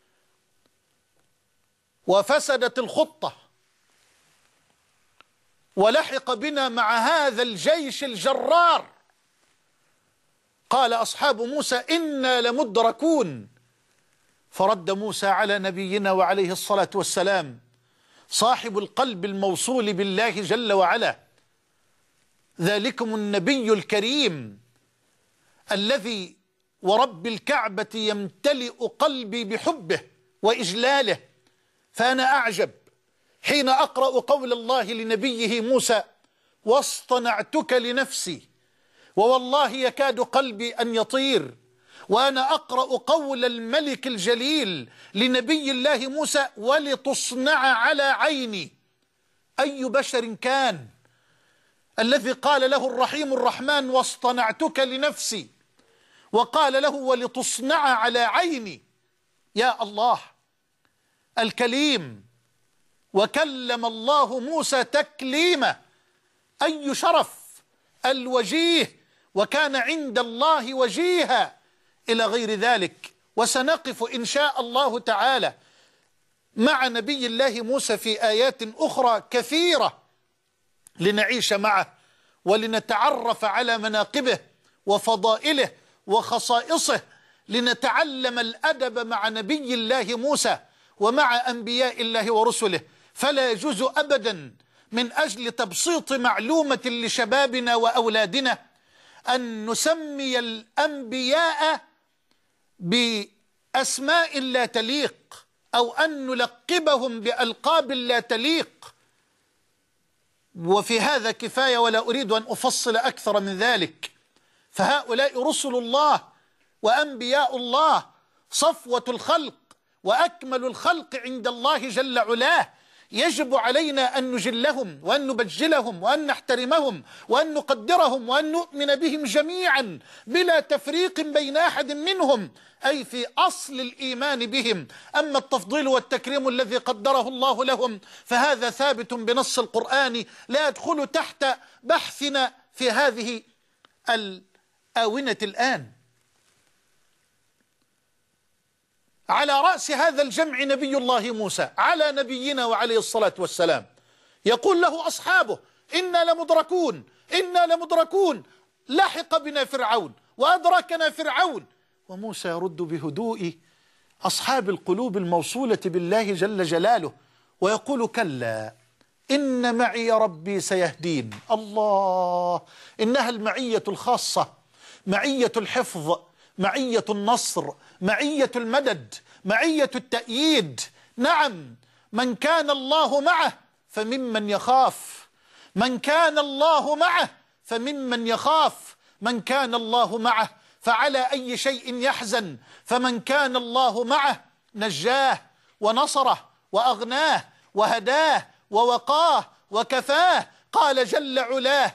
وفسدت الخطة ولحق بنا مع هذا الجيش الجرار. قال أصحاب موسى إنا لمدركون. فرد موسى على نبينا وعليه الصلاة والسلام صاحب القلب الموصول بالله جل وعلا: ذلكم النبي الكريم الذي ورب الكعبة يمتلئ قلبي بحبه وإجلاله. فأنا أعجب حين أقرأ قول الله لنبيه موسى: واصطنعتك لنفسي، ووالله يكاد قلبي أن يطير. وأنا أقرأ قول الملك الجليل لنبي الله موسى: ولتصنع على عيني. أي بشر كان الذي قال له الرحيم الرحمن واصطنعتك لنفسي، وقال له ولتصنع على عيني؟ يا الله، الكليم، وكلم الله موسى تكليما. أي شرف! الوجيه، وكان عند الله وجيها، إلى غير ذلك. وسنقف إن شاء الله تعالى مع نبي الله موسى في آيات أخرى كثيرة لنعيش معه ولنتعرف على مناقبه وفضائله وخصائصه، لنتعلم الأدب مع نبي الله موسى ومع أنبياء الله ورسله. فلا يجوز أبدا من أجل تبسيط معلومة لشبابنا وأولادنا أن نسمي الأنبياء بأسماء لا تليق، أو أن نلقبهم بألقاب لا تليق. وفي هذا كفاية، ولا أريد أن أفصل أكثر من ذلك. فهؤلاء رسل الله وأنبياء الله، صفوة الخلق وأكمل الخلق عند الله جل علاه، يجب علينا أن نجلهم وأن نبجلهم وأن نحترمهم وأن نقدرهم وأن نؤمن بهم جميعا بلا تفريق بين أحد منهم، أي في أصل الإيمان بهم. أما التفضيل والتكريم الذي قدره الله لهم فهذا ثابت بنص القرآن، لا يدخل تحت بحثنا في هذه الآونة الآن. على رأس هذا الجمع نبي الله موسى على نبينا وعليه الصلاة والسلام، يقول له أصحابه: إنا لمدركون، إنا لمدركون، لحق بنا فرعون وأدركنا فرعون. وموسى يرد بهدوء أصحاب القلوب الموصولة بالله جل جلاله ويقول: كلا إن معي ربي سيهدين. الله، إنها المعية الخاصة، معية الحفظ، معية النصر، معية المدد، معية التأييد. نعم، من كان الله معه فممن يخاف، من كان الله معه فممن يخاف، من كان الله معه فعلى أي شيء يحزن، فمن كان الله معه نجاه ونصره وأغناه وهداه ووقاه وكفاه. قال جل علاه: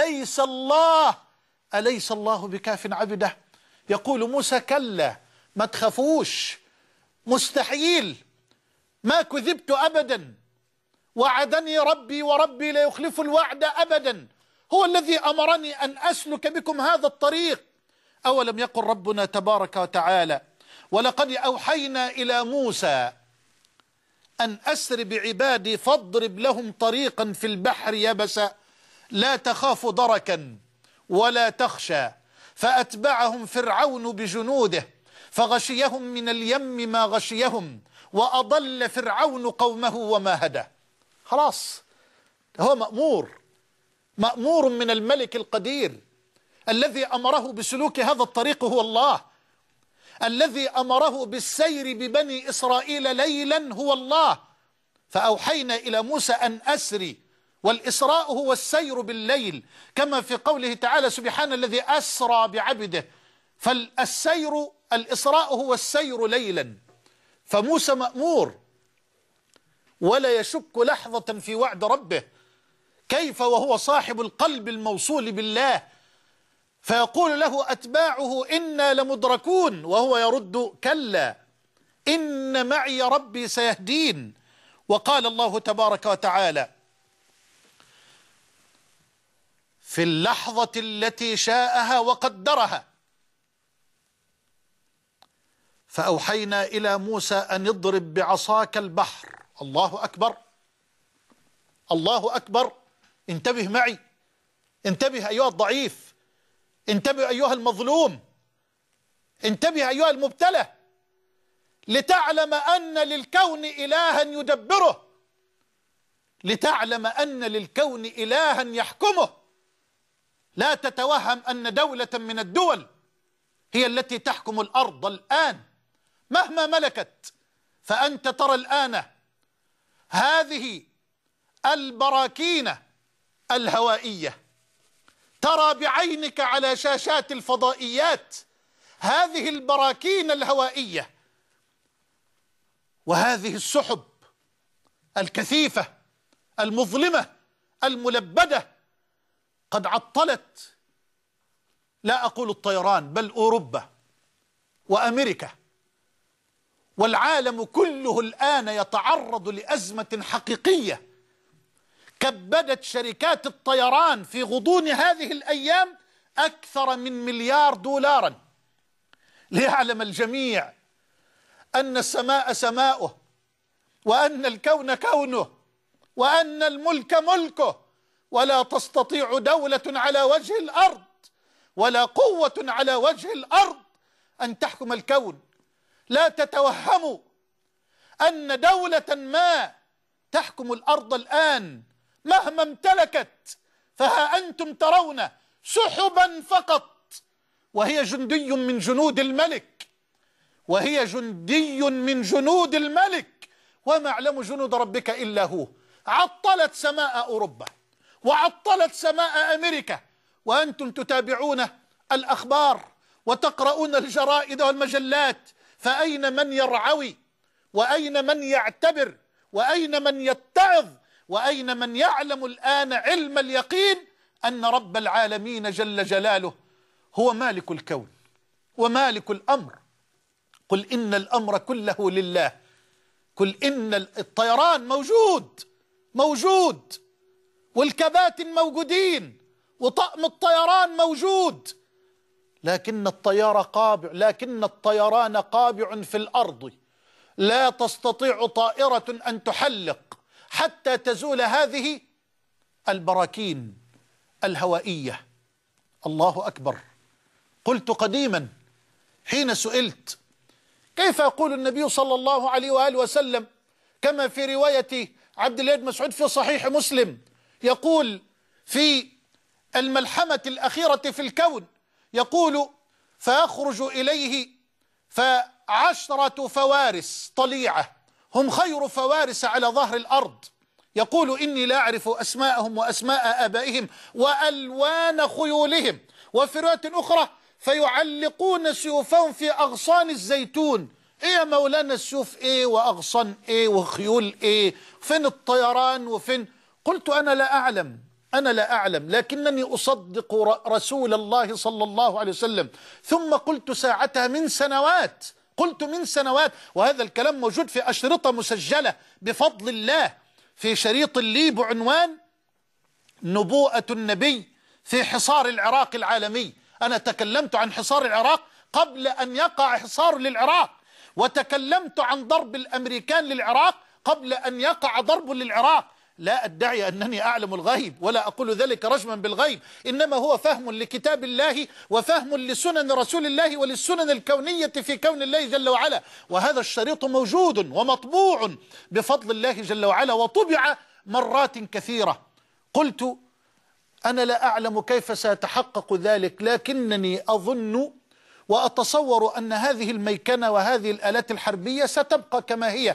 أليس الله بكاف عبده؟ يقول موسى: كلا، ما تخافوش، مستحيل، ما كذبت أبدا، وعدني ربي وربي لا يخلف الوعد أبدا، هو الذي أمرني أن أسلك بكم هذا الطريق. أولم يقل ربنا تبارك وتعالى: ولقد أوحينا إلى موسى أن أسر بعبادي فاضرب لهم طريقا في البحر يبسا لا تخاف دركا ولا تخشى، فأتبعهم فرعون بجنوده فغشيهم من اليم ما غشيهم وأضل فرعون قومه وما هدى. خلاص، هو مأمور من الملك القدير. الذي أمره بسلوك هذا الطريق هو الله، الذي أمره بالسير ببني إسرائيل ليلا هو الله. فأوحينا إلى موسى أن أسري، والإسراء هو السير بالليل، كما في قوله تعالى: سبحان الذي أسرى بعبده. فالسير، الإسراء هو السير ليلا. فموسى مأمور ولا يشك لحظة في وعد ربه، كيف وهو صاحب القلب الموصول بالله؟ فيقول له أتباعه: إنا لمدركون، وهو يرد: كلا إن معي ربي سيهدين. وقال الله تبارك وتعالى: في اللحظة التي شاءها وقدرها فأوحينا إلى موسى أن اضرب بعصاك البحر. الله أكبر، الله أكبر. انتبه معي، انتبه أيها الضعيف، انتبه أيها المظلوم، انتبه أيها المبتلى، لتعلم أن للكون إلها يدبره، لتعلم أن للكون إلها يحكمه. لا تتوهم أن دولة من الدول هي التي تحكم الأرض الآن مهما ملكت. فأنت ترى الآن هذه البراكين الهوائية، ترى بعينك على شاشات الفضائيات هذه البراكين الهوائية وهذه السحب الكثيفة المظلمة الملبدة قد عطلت، لا أقول الطيران، بل أوروبا وأمريكا والعالم كله الآن يتعرض لأزمة حقيقية كبدت شركات الطيران في غضون هذه الأيام أكثر من مليار دولار. ليعلم الجميع أن السماء سماؤه، وأن الكون كونه، وأن الملك ملكه، ولا تستطيع دولة على وجه الأرض ولا قوة على وجه الأرض أن تحكم الكون. لا تتوهموا أن دولة ما تحكم الأرض الآن مهما امتلكت، فها أنتم ترون سحبا فقط، وهي جندي من جنود الملك، وهي جندي من جنود الملك، وما يعلم جنود ربك إلا هو. عطلت سماء أوروبا وعطلت سماء أمريكا، وأنتم تتابعون الأخبار وتقرؤون الجرائد والمجلات، فأين من يرعوي؟ وأين من يعتبر؟ وأين من يتعظ؟ وأين من يعلم الآن علم اليقين أن رب العالمين جل جلاله هو مالك الكون ومالك الأمر؟ قل إن الأمر كله لله. قل إن الطيران موجود والكباتن موجودين وطقم الطيران موجود، لكن الطيران قابع في الأرض، لا تستطيع طائرة أن تحلق حتى تزول هذه البراكين الهوائية. الله أكبر. قلت قديما حين سئلت كيف يقول النبي صلى الله عليه وآله وسلم كما في رواية عبد الله بن مسعود في صحيح مسلم، يقول في الملحمة الأخيرة في الكون، يقول فيخرج إليه 10 فوارس طليعة هم خير فوارس على ظهر الأرض، يقول إني لا أعرف أسماءهم وأسماء آبائهم وألوان خيولهم. وفي رواية أخرى فيعلقون سيوفهم في أغصان الزيتون. إيه يا مولانا السيوف إيه وأغصان إيه وخيول إيه؟ فين الطيران وفين؟ قلت أنا لا أعلم لكنني أصدق رسول الله صلى الله عليه وسلم. ثم قلت ساعتها من سنوات، وهذا الكلام موجود في أشرطة مسجلة بفضل الله، في شريط لي بعنوان نبوءة النبي في حصار العراق العالمي. أنا تكلمت عن حصار العراق قبل أن يقع حصار للعراق، وتكلمت عن ضرب الأمريكان للعراق قبل أن يقع ضرب للعراق. لا أدعي أنني أعلم الغيب ولا أقول ذلك رجما بالغيب، إنما هو فهم لكتاب الله وفهم لسنن رسول الله وللسنن الكونية في كون الله جل وعلا. وهذا الشريط موجود ومطبوع بفضل الله جل وعلا وطبع مرات كثيرة. قلت أنا لا أعلم كيف سيتحقق ذلك، لكنني أظن وأتصور أن هذه الميكنة وهذه الآلات الحربية ستبقى كما هي،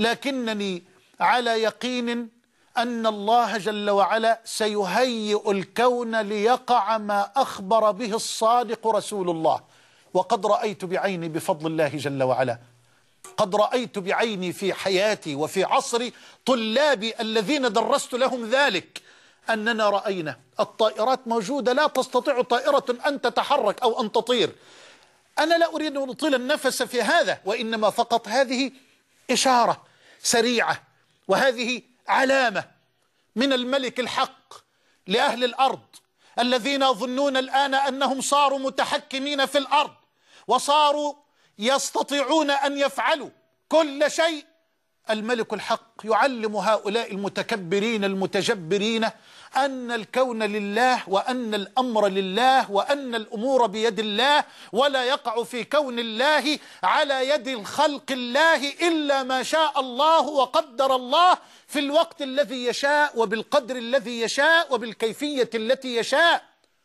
لكنني على يقين أن الله جل وعلا سيهيئ الكون ليقع ما أخبر به الصادق رسول الله. وقد رأيت بعيني بفضل الله جل وعلا، قد رأيت بعيني في حياتي وفي عصر طلابي الذين درست لهم ذلك، أننا رأينا الطائرات موجودة، لا تستطيع طائرة أن تتحرك أو أن تطير. أنا لا أريد أن أطيل النفس في هذا، وإنما فقط هذه إشارة سريعة، وهذه علامة من الملك الحق لأهل الأرض الذين يظنون الآن أنهم صاروا متحكمين في الأرض وصاروا يستطيعون أن يفعلوا كل شيء. الملك الحق يعلم هؤلاء المتكبرين المتجبرين أن الكون لله وأن الأمر لله وأن الأمور بيد الله، ولا يقع في كون الله على يد الخلق الله إلا ما شاء الله وقدر الله في الوقت الذي يشاء وبالقدر الذي يشاء وبالكيفية التي يشاء،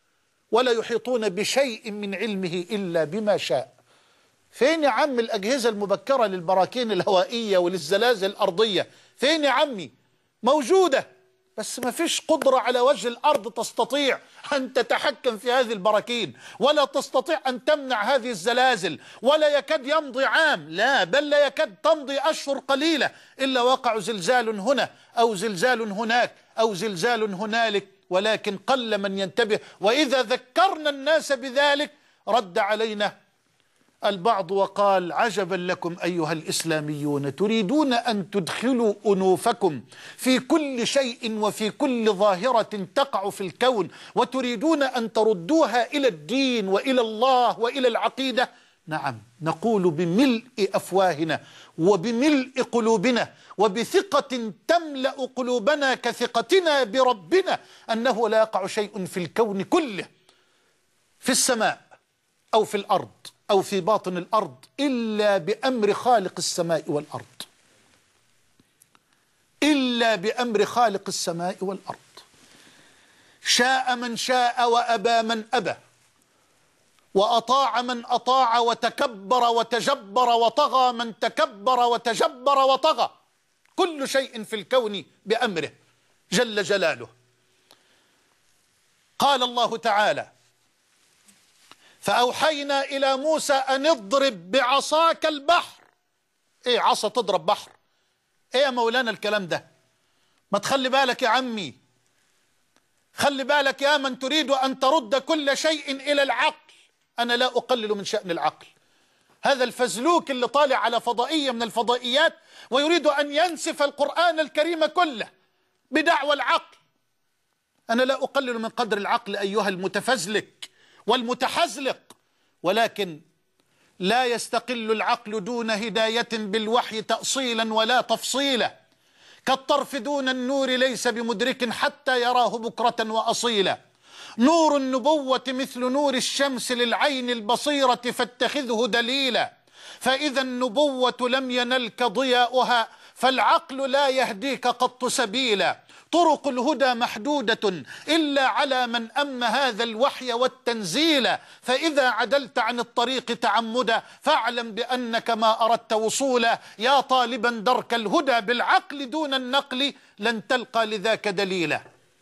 ولا يحيطون بشيء من علمه إلا بما شاء. فين يا عم الأجهزة المبكرة للبراكين الهوائية وللزلازل الأرضية؟ فين يا عمي؟ موجودة، بس ما فيش قدرة على وجه الأرض تستطيع أن تتحكم في هذه البراكين، ولا تستطيع أن تمنع هذه الزلازل، ولا يكاد يمضي عام، لا بل لا يكاد تمضي أشهر قليلة إلا وقع زلزال هنا أو زلزال هناك أو زلزال هنالك، ولكن قل من ينتبه. وإذا ذكرنا الناس بذلك رد علينا البعض وقال عجبا لكم أيها الإسلاميون، تريدون أن تدخلوا أنوفكم في كل شيء وفي كل ظاهرة تقع في الكون، وتريدون أن تردوها إلى الدين وإلى الله وإلى العقيدة. نعم، نقول بملء أفواهنا وبملء قلوبنا وبثقة تملأ قلوبنا كثقتنا بربنا أنه لا يقع شيء في الكون كله، في السماء أو في الأرض أو في باطن الأرض، إلا بأمر خالق السماء والأرض، إلا بأمر خالق السماء والأرض. شاء من شاء وأبى من أبى، وأطاع من أطاع، وتكبر وتجبر وطغى من تكبر وتجبر وطغى. كل شيء في الكون بأمره جل جلاله. قال الله تعالى فأوحينا إلى موسى أن اضرب بعصاك البحر. إيه عصا تضرب بحر؟ إيه يا مولانا الكلام ده؟ ما تخلي بالك يا عمي، خلي بالك يا من تريد أن ترد كل شيء إلى العقل. أنا لا أقلل من شأن العقل. هذا الفزلوك اللي طالع على فضائية من الفضائيات ويريد أن ينسف القرآن الكريم كله بدعوى العقل. أنا لا أقلل من قدر العقل أيها المتفزلك والمتحزلق، ولكن لا يستقل العقل دون هداية بالوحي تأصيلا ولا تفصيلا. كالطرف دون النور ليس بمدرك حتى يراه بكرة وأصيلا. نور النبوة مثل نور الشمس للعين البصيرة فاتخذه دليلا. فإذا النبوة لم ينلك ضياؤها فالعقل لا يهديك قط سبيلا. طرق الهدى محدودة إلا على من أم هذا الوحي والتنزيل. فإذا عدلت عن الطريق تعمدا فاعلم بأنك ما أردت وصولا. يا طالبا درك الهدى بالعقل دون النقل لن تلقى لذاك دليلا.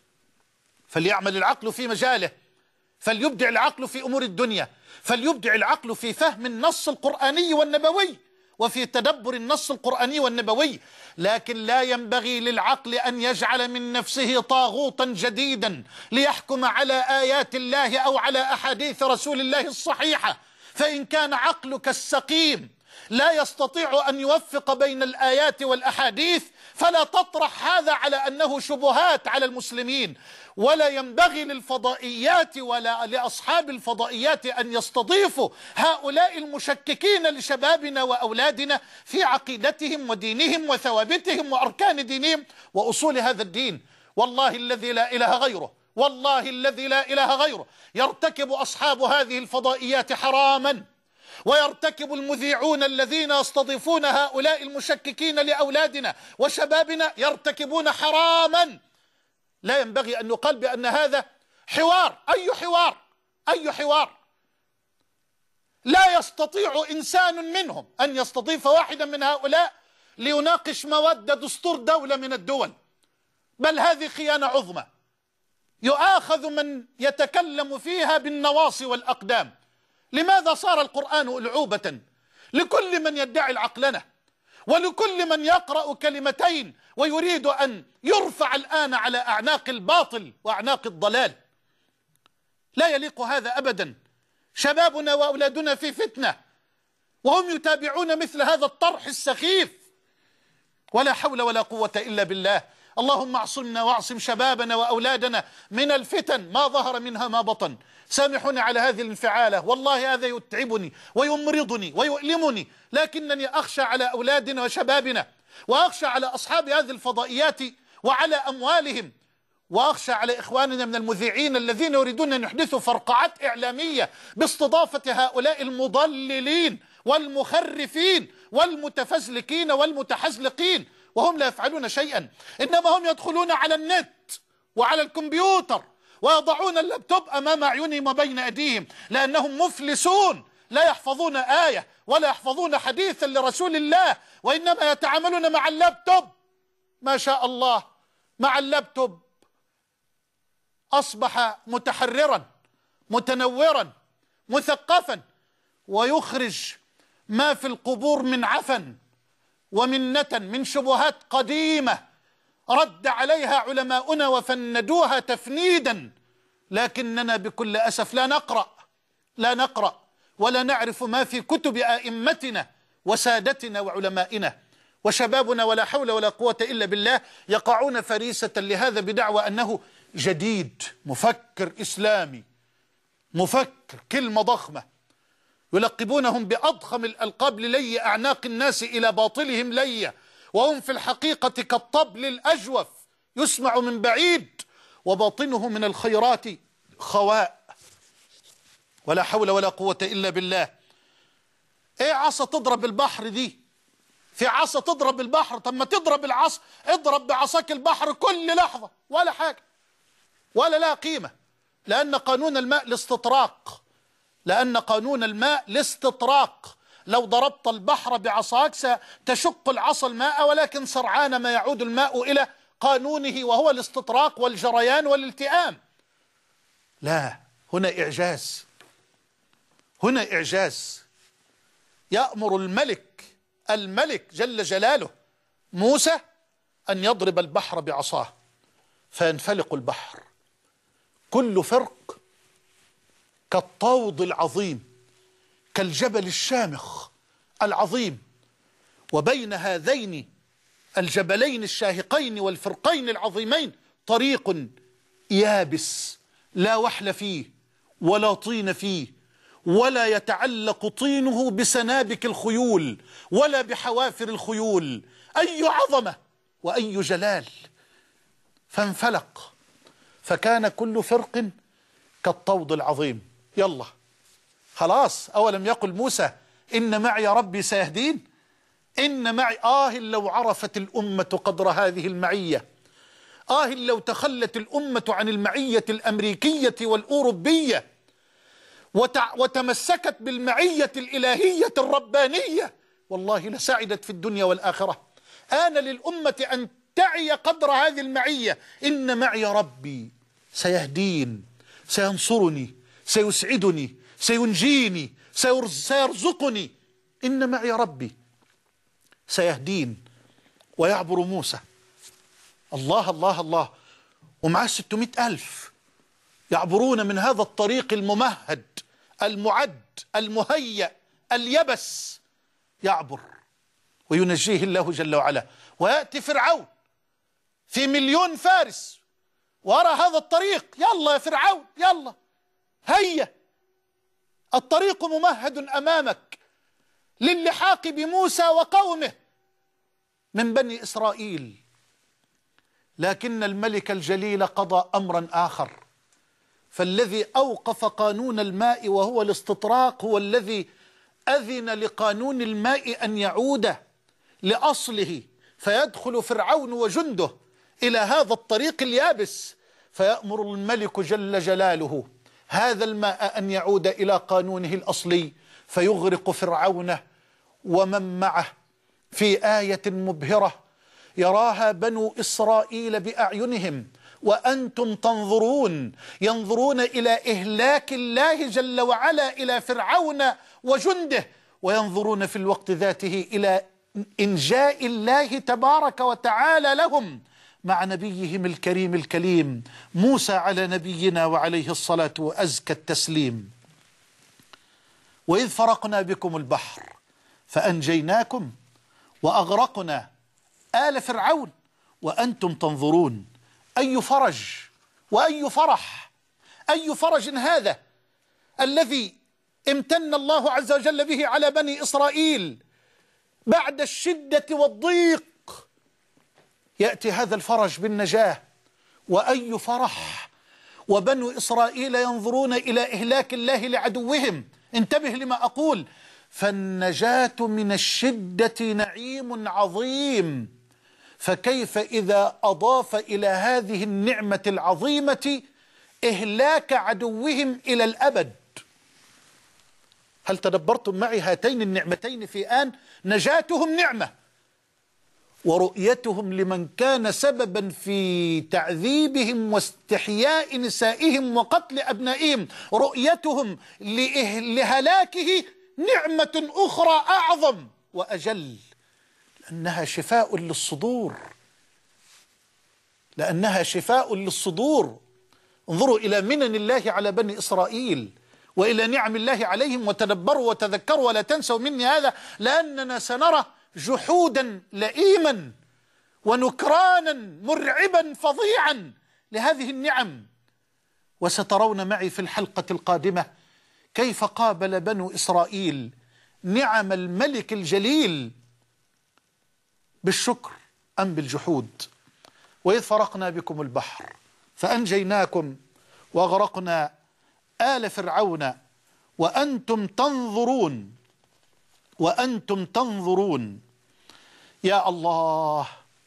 فليعمل العقل في مجاله، فليبدع العقل في أمور الدنيا، فليبدع العقل في فهم النص القرآني والنبوي وفي تدبر النص القرآني والنبوي. لكن لا ينبغي للعقل أن يجعل من نفسه طاغوتا جديدا ليحكم على آيات الله أو على أحاديث رسول الله الصحيحة. فإن كان عقلك السقيم لا يستطيع أن يوفق بين الآيات والأحاديث فلا تطرح هذا على أنه شبهات على المسلمين. ولا ينبغي للفضائيات ولا لأصحاب الفضائيات أن يستضيفوا هؤلاء المشككين لشبابنا وأولادنا في عقيدتهم ودينهم وثوابتهم وأركان دينهم وأصول هذا الدين. والله الذي لا إله غيره، والله الذي لا إله غيره، يرتكب أصحاب هذه الفضائيات حراما، ويرتكب المذيعون الذين يستضيفون هؤلاء المشككين لأولادنا وشبابنا يرتكبون حراما. لا ينبغي أن يقال بأن هذا حوار. أي حوار؟ أي حوار؟ لا يستطيع إنسان منهم أن يستضيف واحدا من هؤلاء ليناقش مواد دستور دولة من الدول، بل هذه خيانة عظمى يؤاخذ من يتكلم فيها بالنواصي والأقدام. لماذا صار القرآن ألعوبة لكل من يدعي العقلنة ولكل من يقرأ كلمتين ويريد أن يرفع الآن على أعناق الباطل وأعناق الضلال؟ لا يليق هذا أبدا. شبابنا وأولادنا في فتنة وهم يتابعون مثل هذا الطرح السخيف. ولا حول ولا قوة إلا بالله. اللهم اعصمنا واعصم شبابنا وأولادنا من الفتن ما ظهر منها ما بطن. سامحوني على هذه الانفعالة، والله هذا يتعبني ويمرضني ويؤلمني، لكنني أخشى على أولادنا وشبابنا، وأخشى على أصحاب هذه الفضائيات وعلى أموالهم، وأخشى على إخواننا من المذيعين الذين يريدون أن يحدثوا فرقعات إعلامية باستضافة هؤلاء المضللين والمخرفين والمتفزلكين والمتحزلقين وهم لا يفعلون شيئا، إنما هم يدخلون على النت وعلى الكمبيوتر ويضعون اللابتوب أمام أعينهم وبين أيديهم لأنهم مفلسون لا يحفظون آية ولا يحفظون حديثا لرسول الله، وإنما يتعاملون مع اللابتوب. ما شاء الله، مع اللابتوب أصبح متحررا متنورا مثقفا ويخرج ما في القبور من عفن ومن نتن من شبهات قديمة رد عليها علماؤنا وفندوها تفنيدا، لكننا بكل أسف لا نقرأ ولا نعرف ما في كتب أئمتنا وسادتنا وعلمائنا. وشبابنا ولا حول ولا قوة إلا بالله يقعون فريسة لهذا بدعوى أنه جديد، مفكر إسلامي، مفكر، كلمة ضخمة، يلقبونهم بأضخم الألقاب للي أعناق الناس إلى باطلهم ليا، وهم في الحقيقة كالطبل الأجوف يسمع من بعيد وباطنه من الخيرات خواء. ولا حول ولا قوة إلا بالله. إيه عصا تضرب البحر دي؟ في عصا تضرب البحر؟ طب ما تضرب العصا، اضرب بعصاك البحر كل لحظة ولا حاجة ولا لا قيمة، لأن قانون الماء الاستطراق، لو ضربت البحر بعصاك ستشق العصا الماء، ولكن سرعان ما يعود الماء إلى قانونه وهو الاستطراق والجريان والالتئام. لا، هنا إعجاز، هنا إعجاز. يأمر الملك جل جلاله موسى أن يضرب البحر بعصاه فينفلق البحر، كل فرق كالطود العظيم، كالجبل الشامخ العظيم، وبين هذين الجبلين الشاهقين والفرقين العظيمين طريق يابس لا وحل فيه ولا طين فيه، ولا يتعلق طينه بسنابك الخيول ولا بحوافر الخيول. أي عظمة وأي جلال! فانفلق فكان كل فرق كالطود العظيم. يلا خلاص، أولم يقل موسى إن معي ربي سيهدين؟ إن معي لو عرفت الأمة قدر هذه المعية، لو تخلت الأمة عن المعية الأمريكية والأوروبية وتمسكت بالمعية الإلهية الربانية، والله لسعدت في الدنيا والآخرة. آن للأمة أن تعي قدر هذه المعية. إن معي ربي سيهدين، سينصرني، سيسعدني، سينجيني، سيرزقني. إن معي ربي سيهدين. ويعبر موسى، الله الله الله، ومعه 600,000 يعبرون من هذا الطريق الممهد المعد المهيأ اليبس، يعبر وينجيه الله جل وعلا. ويأتي فرعون في 1,000,000 فارس وراء هذا الطريق. يلا يا فرعون، يلا هيا، الطريق ممهد أمامك للحاق بموسى وقومه من بني إسرائيل. لكن الملك الجليل قضى أمرا آخر، فالذي أوقف قانون الماء وهو الاستطراق هو الذي أذن لقانون الماء أن يعود لأصله، فيدخل فرعون وجنده إلى هذا الطريق اليابس، فيأمر الملك جل جلاله هذا الماء أن يعود إلى قانونه الأصلي، فيغرق فرعون ومن معه في آية مبهرة يراها بنو إسرائيل بأعينهم وأنتم تنظرون، ينظرون إلى إهلاك الله جل وعلا إلى فرعون وجنده، وينظرون في الوقت ذاته إلى إنجاء الله تبارك وتعالى لهم مع نبيهم الكريم الكليم موسى على نبينا وعليه الصلاة وأزكى التسليم. وإذ فرقنا بكم البحر فأنجيناكم وأغرقنا آل فرعون وأنتم تنظرون. أي فرج وأي فرح، أي فرج هذا الذي امتن الله عز وجل به على بني إسرائيل بعد الشدة والضيق. يأتي هذا الفرج بالنجاة، وأي فرح، وبنو إسرائيل ينظرون إلى إهلاك الله لعدوهم. انتبه لما أقول، فالنجاة من الشدة نعيم عظيم، فكيف إذا أضاف إلى هذه النعمة العظيمة إهلاك عدوهم إلى الأبد؟ هل تدبرتم معي هاتين النعمتين في آن؟ نجاتهم نعمة، ورؤيتهم لمن كان سببا في تعذيبهم واستحياء نسائهم وقتل أبنائهم، رؤيتهم لهلاكه نعمة أخرى أعظم وأجل، لأنها شفاء للصدور، لأنها شفاء للصدور. انظروا إلى منن الله على بني إسرائيل وإلى نعم الله عليهم، وتدبروا وتذكروا ولا تنسوا مني هذا، لأننا سنرى جحودا لئيما ونكرانا مرعبا فظيعا لهذه النعم. وسترون معي في الحلقة القادمة كيف قابل بنو إسرائيل نعم الملك الجليل، بالشكر أم بالجحود. وإذ فرقنا بكم البحر فأنجيناكم وأغرقنا آل فرعون وأنتم تنظرون، وأنتم تنظرون. يا الله،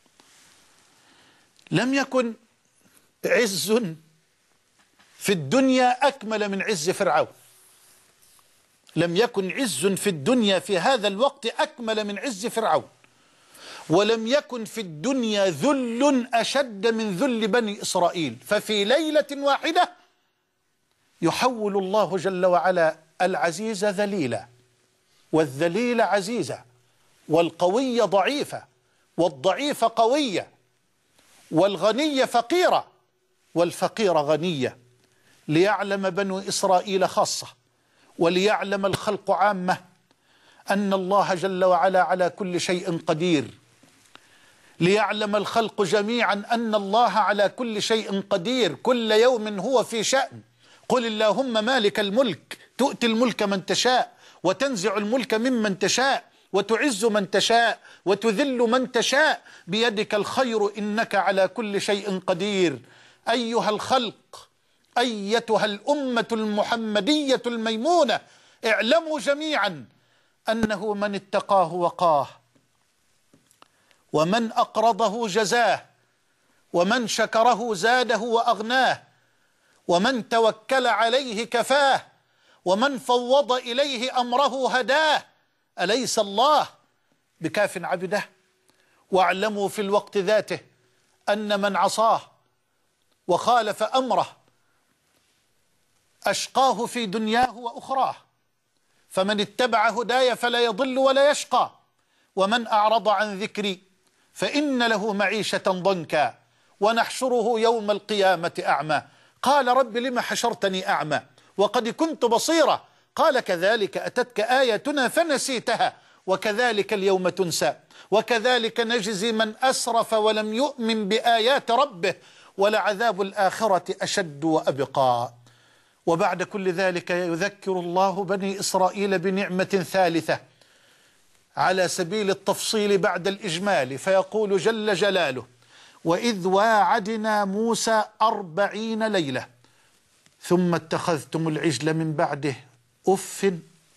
لم يكن عز في الدنيا أكمل من عز فرعون، لم يكن عز في الدنيا في هذا الوقت أكمل من عز فرعون، ولم يكن في الدنيا ذل أشد من ذل بني إسرائيل. ففي ليلة واحدة يحول الله جل وعلا العزيز ذليلا، والذليل عزيزة، والقوية ضعيفة، والضعيفة قوية، والغنية فقيرة، والفقيرة غنية، ليعلم بنو إسرائيل خاصة وليعلم الخلق عامة أن الله جل وعلا على كل شيء قدير، ليعلم الخلق جميعا أن الله على كل شيء قدير، كل يوم هو في شأن. قل اللهم مالك الملك تؤتي الملك من تشاء وتنزع الملك ممن تشاء وتعز من تشاء وتذل من تشاء بيدك الخير إنك على كل شيء قدير. أيها الخلق، أيتها الأمة المحمدية الميمونة، اعلموا جميعا أنه من اتقاه وقاه، ومن أقرضه جزاه، ومن شكره زاده وأغناه، ومن توكل عليه كفاه، ومن فوض إليه أمره هداه. أليس الله بكاف عبده؟ واعلموا في الوقت ذاته أن من عصاه وخالف أمره أشقاه في دنياه وأخراه، فمن اتبع هداي فلا يضل ولا يشقى، ومن أعرض عن ذكري فإن له معيشة ضنكا ونحشره يوم القيامة أعمى. قال رب لم حشرتني أعمى وقد كنت بصيرا، قال كذلك أتتك آياتنا فنسيتها وكذلك اليوم تنسى، وكذلك نجزي من أسرف ولم يؤمن بآيات ربه ولعذاب الآخرة أشد وأبقى. وبعد كل ذلك يذكر الله بني إسرائيل بنعمة ثالثة على سبيل التفصيل بعد الإجمال، فيقول جل جلاله: وإذ واعدنا موسى 40 ليلة ثم اتخذتم العجل من بعده. أف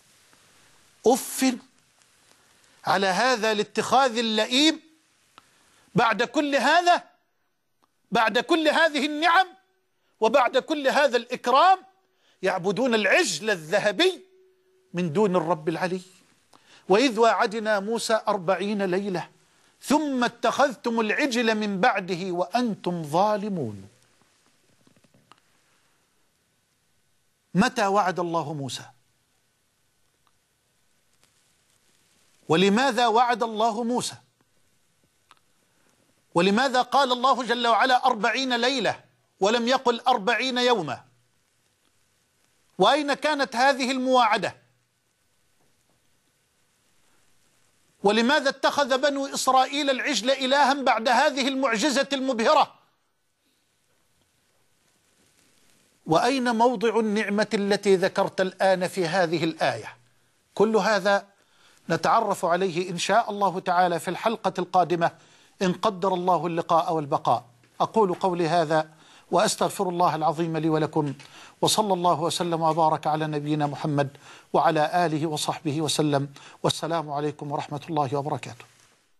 على هذا الاتخاذ اللئيم، بعد كل هذا، بعد كل هذه النعم، وبعد كل هذا الإكرام، يعبدون العجل الذهبي من دون الرب العلي. وإذ واعدنا موسى 40 ليلة ثم اتخذتم العجل من بعده وأنتم ظالمون. متى وعد الله موسى؟ ولماذا وعد الله موسى؟ ولماذا قال الله جل وعلا 40 ليلة ولم يقل 40 يوما؟ وأين كانت هذه المواعدة؟ ولماذا اتخذ بنو إسرائيل العجل إلها بعد هذه المعجزة المبهرة؟ وأين موضع النعمة التي ذكرت الآن في هذه الآية؟ كل هذا نتعرف عليه إن شاء الله تعالى في الحلقة القادمة إن قدر الله اللقاء والبقاء. أقول قولي هذا وأستغفر الله العظيم لي ولكم، وصلى الله وسلم وبارك على نبينا محمد وعلى آله وصحبه وسلم، والسلام عليكم ورحمة الله وبركاته.